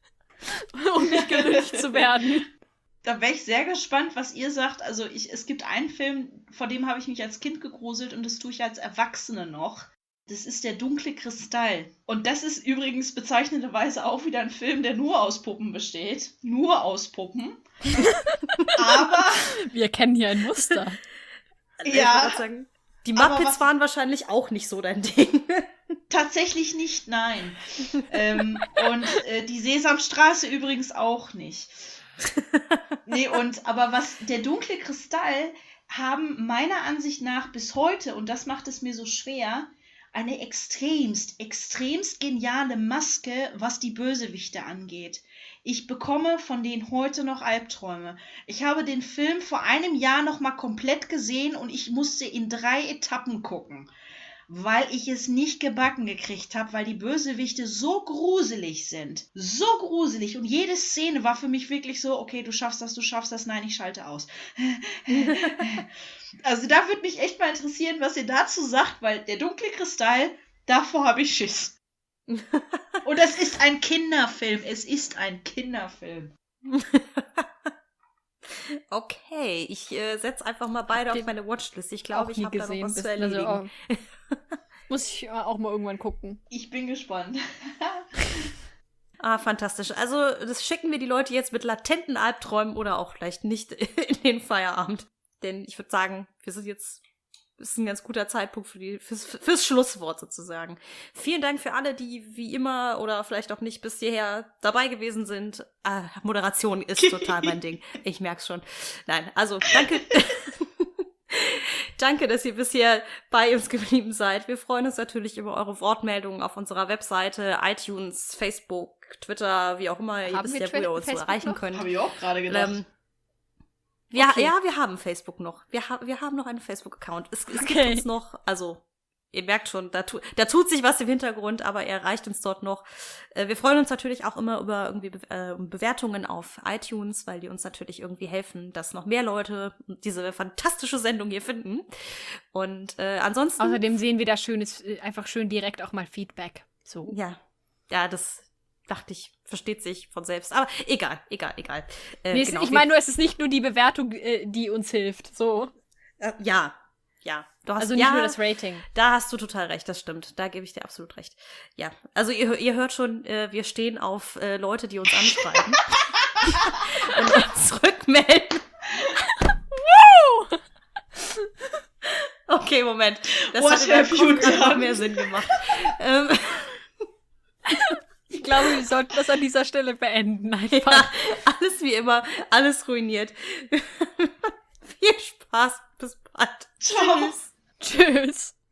um nicht gelüncht zu werden. Da wäre ich sehr gespannt, was ihr sagt. Also ich, es gibt einen Film, vor dem habe ich mich als Kind gegruselt und das tue ich als Erwachsene noch. Das ist Der dunkle Kristall. Und das ist übrigens bezeichnenderweise auch wieder ein Film, der nur aus Puppen besteht. Nur aus Puppen. Aber Wir kennen hier ein Muster. Ich Ja, wollte sagen, die aber Muppets was- waren wahrscheinlich auch nicht so dein Ding. tatsächlich nicht, nein. ähm, und äh, die Sesamstraße übrigens auch nicht. Nee, und aber was der dunkle Kristall haben meiner Ansicht nach bis heute, und das macht es mir so schwer, eine extremst, extremst geniale Maske, was die Bösewichte angeht. Ich bekomme von denen heute noch Albträume. Ich habe den Film vor einem Jahr noch mal komplett gesehen und ich musste in drei Etappen gucken, weil ich es nicht gebacken gekriegt habe, weil die Bösewichte so gruselig sind. So gruselig. Und jede Szene war für mich wirklich so, okay, du schaffst das, du schaffst das, nein, ich schalte aus. Also da würde mich echt mal interessieren, was ihr dazu sagt, weil der dunkle Kristall, davor habe ich Schiss. Und es ist ein Kinderfilm. Es ist ein Kinderfilm. Okay, ich äh, setze einfach mal beide Habt auf ihr meine Watchlist. Ich glaube, ich nie habe da noch gesehen. was Das- zu erledigen. also, oh, muss ich auch mal irgendwann gucken. Ich bin gespannt. Ah, fantastisch. Also, das schicken wir die Leute jetzt mit latenten Albträumen oder auch vielleicht nicht in den Feierabend. Denn ich würde sagen, wir sind jetzt, das ist ein ganz guter Zeitpunkt für die, fürs, fürs Schlusswort sozusagen. Vielen Dank für alle, die wie immer oder vielleicht auch nicht bis hierher dabei gewesen sind. Ah, Moderation ist total mein Ding. Ich merk's schon. Nein, also danke. Danke, dass ihr bisher bei uns geblieben seid. Wir freuen uns natürlich über eure Wortmeldungen auf unserer Webseite, iTunes, Facebook, Twitter, wie auch immer. Ihr Haben wisst wir ja, wo ihr uns so Facebook erreichen noch? könnt. Habe ich auch gerade gedacht. Ähm, ja, Okay. ja, wir haben Facebook noch. Wir, ha wir haben noch einen Facebook-Account. Es, es gibt Okay. uns noch, also ihr merkt schon, da, tu da tut sich was im Hintergrund, aber er erreicht uns dort noch. Äh, wir freuen uns natürlich auch immer über irgendwie Be äh, Bewertungen auf iTunes, weil die uns natürlich irgendwie helfen, dass noch mehr Leute diese fantastische Sendung hier finden. Und äh, ansonsten... Außerdem sehen wir da schönes, äh, einfach schön direkt auch mal Feedback. So. Ja, ja, das dachte ich, versteht sich von selbst. Aber egal, egal, egal. Äh, Nee, es- genau, ich wir- meine nur, es ist nicht nur die Bewertung, äh, die uns hilft. So. äh, ja, ja. Du hast, Also nicht ja, nur das Rating. Da hast du total recht, das stimmt. Da gebe ich dir absolut recht. Ja, also ihr, ihr hört schon, äh, wir stehen auf äh, Leute, die uns anschreiben und uns zurückmelden. Moment. Das What hat in meinem have you Kopf gerade noch done? mehr Sinn gemacht. ähm, Ich glaube, wir sollten das an dieser Stelle beenden. Einfach. ja, alles wie immer, alles ruiniert. Viel Spaß, bis bald. Ciao. Tschüss. Tschüss.